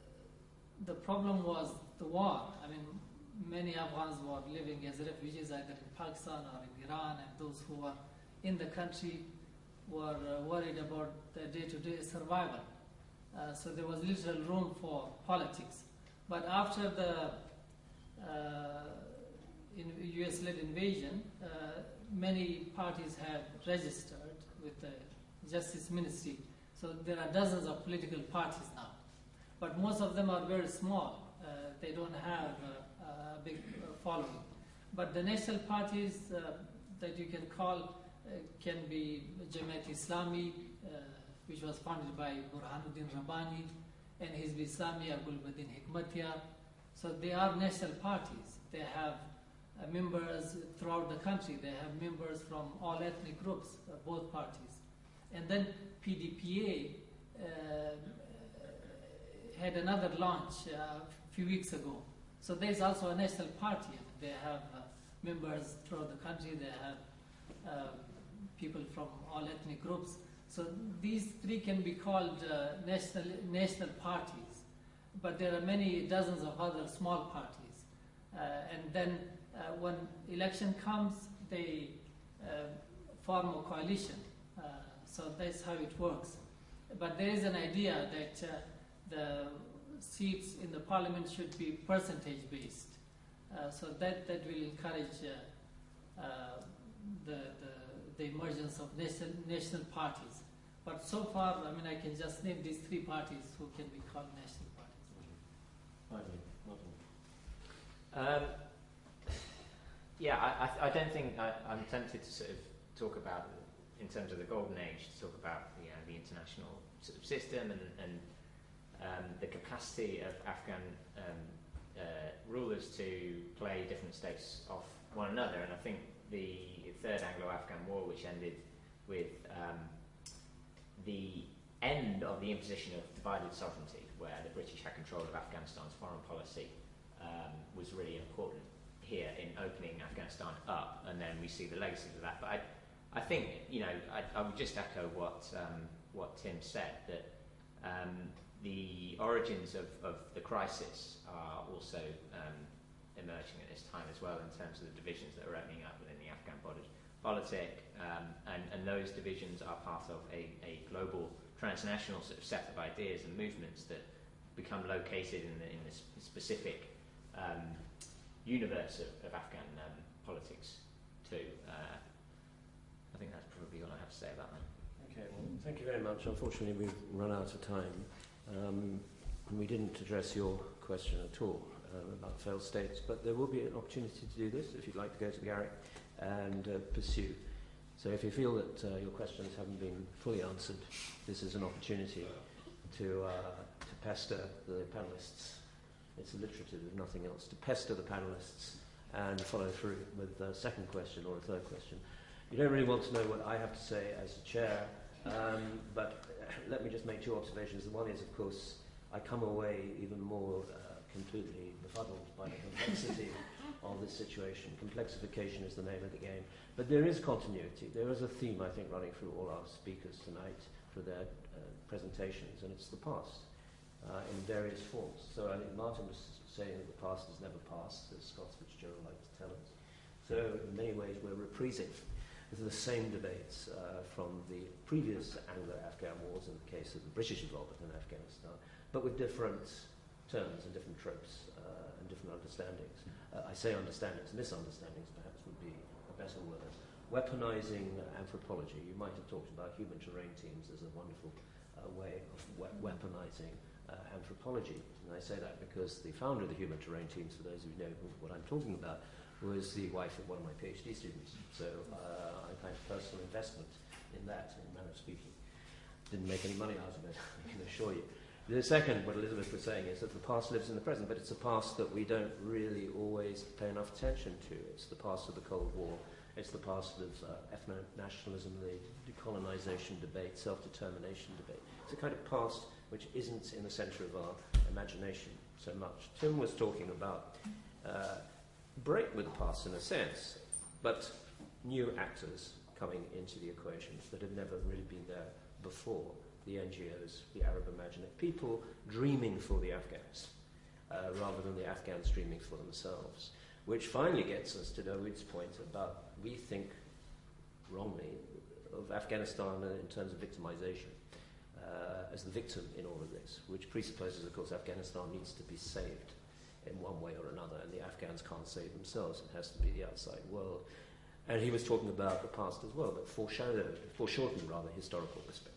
the problem was the war. I mean, many Afghans were living as refugees either in Pakistan or in Iran, and those who were in the country were uh, worried about their day-to-day survival. Uh, so there was little room for politics. But after the uh, in U S-led invasion, uh, many parties have registered with the Justice Ministry. So there are dozens of political parties now. But most of them are very small. Uh, they don't have uh, a big uh, following. But the national parties uh, that you can call uh, can be Jamaat Islami, uh, which was founded by Burhanuddin Rabbani, and Hizb Islami, Abulbadin Hikmatyar. So they are national parties. They have uh, members throughout the country. They have members from all ethnic groups, uh, both parties. And then P D P A uh, had another launch uh, a few weeks ago. So there's also a national party. They have uh, members throughout the country. They have uh, people from all ethnic groups. So these three can be called uh, national national parties, but there are many dozens of other small parties. Uh, and then uh, when election comes, they uh, form a coalition. Uh, so that's how it works. But there is an idea that uh, the seats in the parliament should be percentage based. Uh, so that, that will encourage uh, uh, the, the the emergence of national, national parties. But so far, I mean, I can just name these three parties who can be called national parties. Um, yeah, I, I, I don't think I, I'm tempted to sort of talk about in terms of the golden age, to talk about you know, the international sort of system and, and um, the capacity of Afghan um, uh, rulers to play different states off one another. And I think the Third Anglo-Afghan War, which ended with um, the end of the imposition of divided sovereignty, where the British had control of Afghanistan's foreign policy, um, was really important here in opening Afghanistan up, and then we see the legacies of that. But I, I think, you know, I, I would just echo what um, what Tim said, that um, the origins of, of the crisis are also um, emerging at this time as well, in terms of the divisions that are opening up within the Afghan politic, um, and, and those divisions are part of a, a global transnational sort of set of ideas and movements that become located in the, in this specific um, universe of, of Afghan um, politics too. Uh, I think that's probably all I have to say about that. Okay, well, thank you very much. Unfortunately, we've run out of time. Um, and we didn't address your question at all um, about failed states, but there will be an opportunity to do this if you'd like to go to the Garrick and uh, pursue. So if you feel that uh, your questions haven't been fully answered, this is an opportunity to, uh, to pester the panellists. It's alliterative, if nothing else, to pester the panellists and follow through with a second question or a third question. You don't really want to know what I have to say as a chair, um, but let me just make two observations. The one is, of course, I come away even more uh, completely befuddled by the complexity of this situation. Complexification is the name of the game. But there is continuity. There is a theme, I think, running through all our speakers tonight for their uh, presentations, and it's the past uh, in various forms. So I think Martin was saying that the past is never past, as Scott Fitzgerald liked to tell us. So in many ways we're reprising the same debates uh, from the previous Anglo-Afghan wars, in the case of the British involvement in Afghanistan, but with different terms and different tropes uh, and different understandings. Uh, I say understandings, misunderstandings perhaps would be a better word. Weaponizing anthropology. You might have talked about human terrain teams as a wonderful uh, way of we weaponizing uh, anthropology. And I say that because the founder of the human terrain teams, for those who know what I'm talking about, was the wife of one of my PhD students. So uh, I kind of personal investment in that, in a manner of speaking. Didn't make any money out of it, I can assure you. The second, what Elizabeth was saying, is that the past lives in the present, but it's a past that we don't really always pay enough attention to. It's the past of the Cold War. It's the past of uh, ethno-nationalism, the decolonization debate, self-determination debate. It's a kind of past which isn't in the center of our imagination so much. Tim was talking about uh, break with the past in a sense, but new actors coming into the equation that have never really been there before. The N G Os, the Arab imaginative, people dreaming for the Afghans uh, rather than the Afghans dreaming for themselves, which finally gets us to Dawood's point about, we think wrongly, of Afghanistan in terms of victimization uh, as the victim in all of this, which presupposes, of course, Afghanistan needs to be saved in one way or another, and the Afghans can't save themselves. It has to be the outside world. And he was talking about the past as well, but foreshadowed, foreshortened rather, historical perspectives,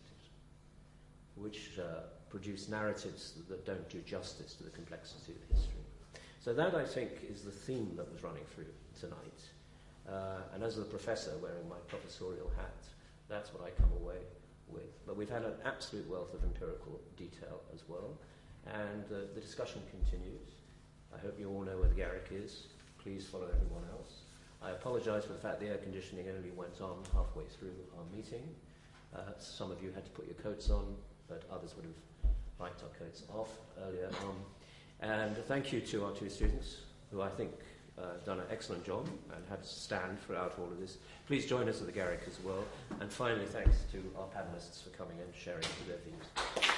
which uh, produce narratives that don't do justice to the complexity of history. So that, I think, is the theme that was running through tonight. Uh, and as the professor wearing my professorial hat, that's what I come away with. But we've had an absolute wealth of empirical detail as well, and uh, the discussion continues. I hope you all know where the Garrick is. Please follow everyone else. I apologize for the fact the air conditioning only went on halfway through our meeting. Uh, some of you had to put your coats on, but others would have liked our coats off earlier on. And thank you to our two students, who I think uh, done an excellent job and had to stand throughout all of this. Please join us at the Garrick as well. And finally, thanks to our panelists for coming and sharing their views.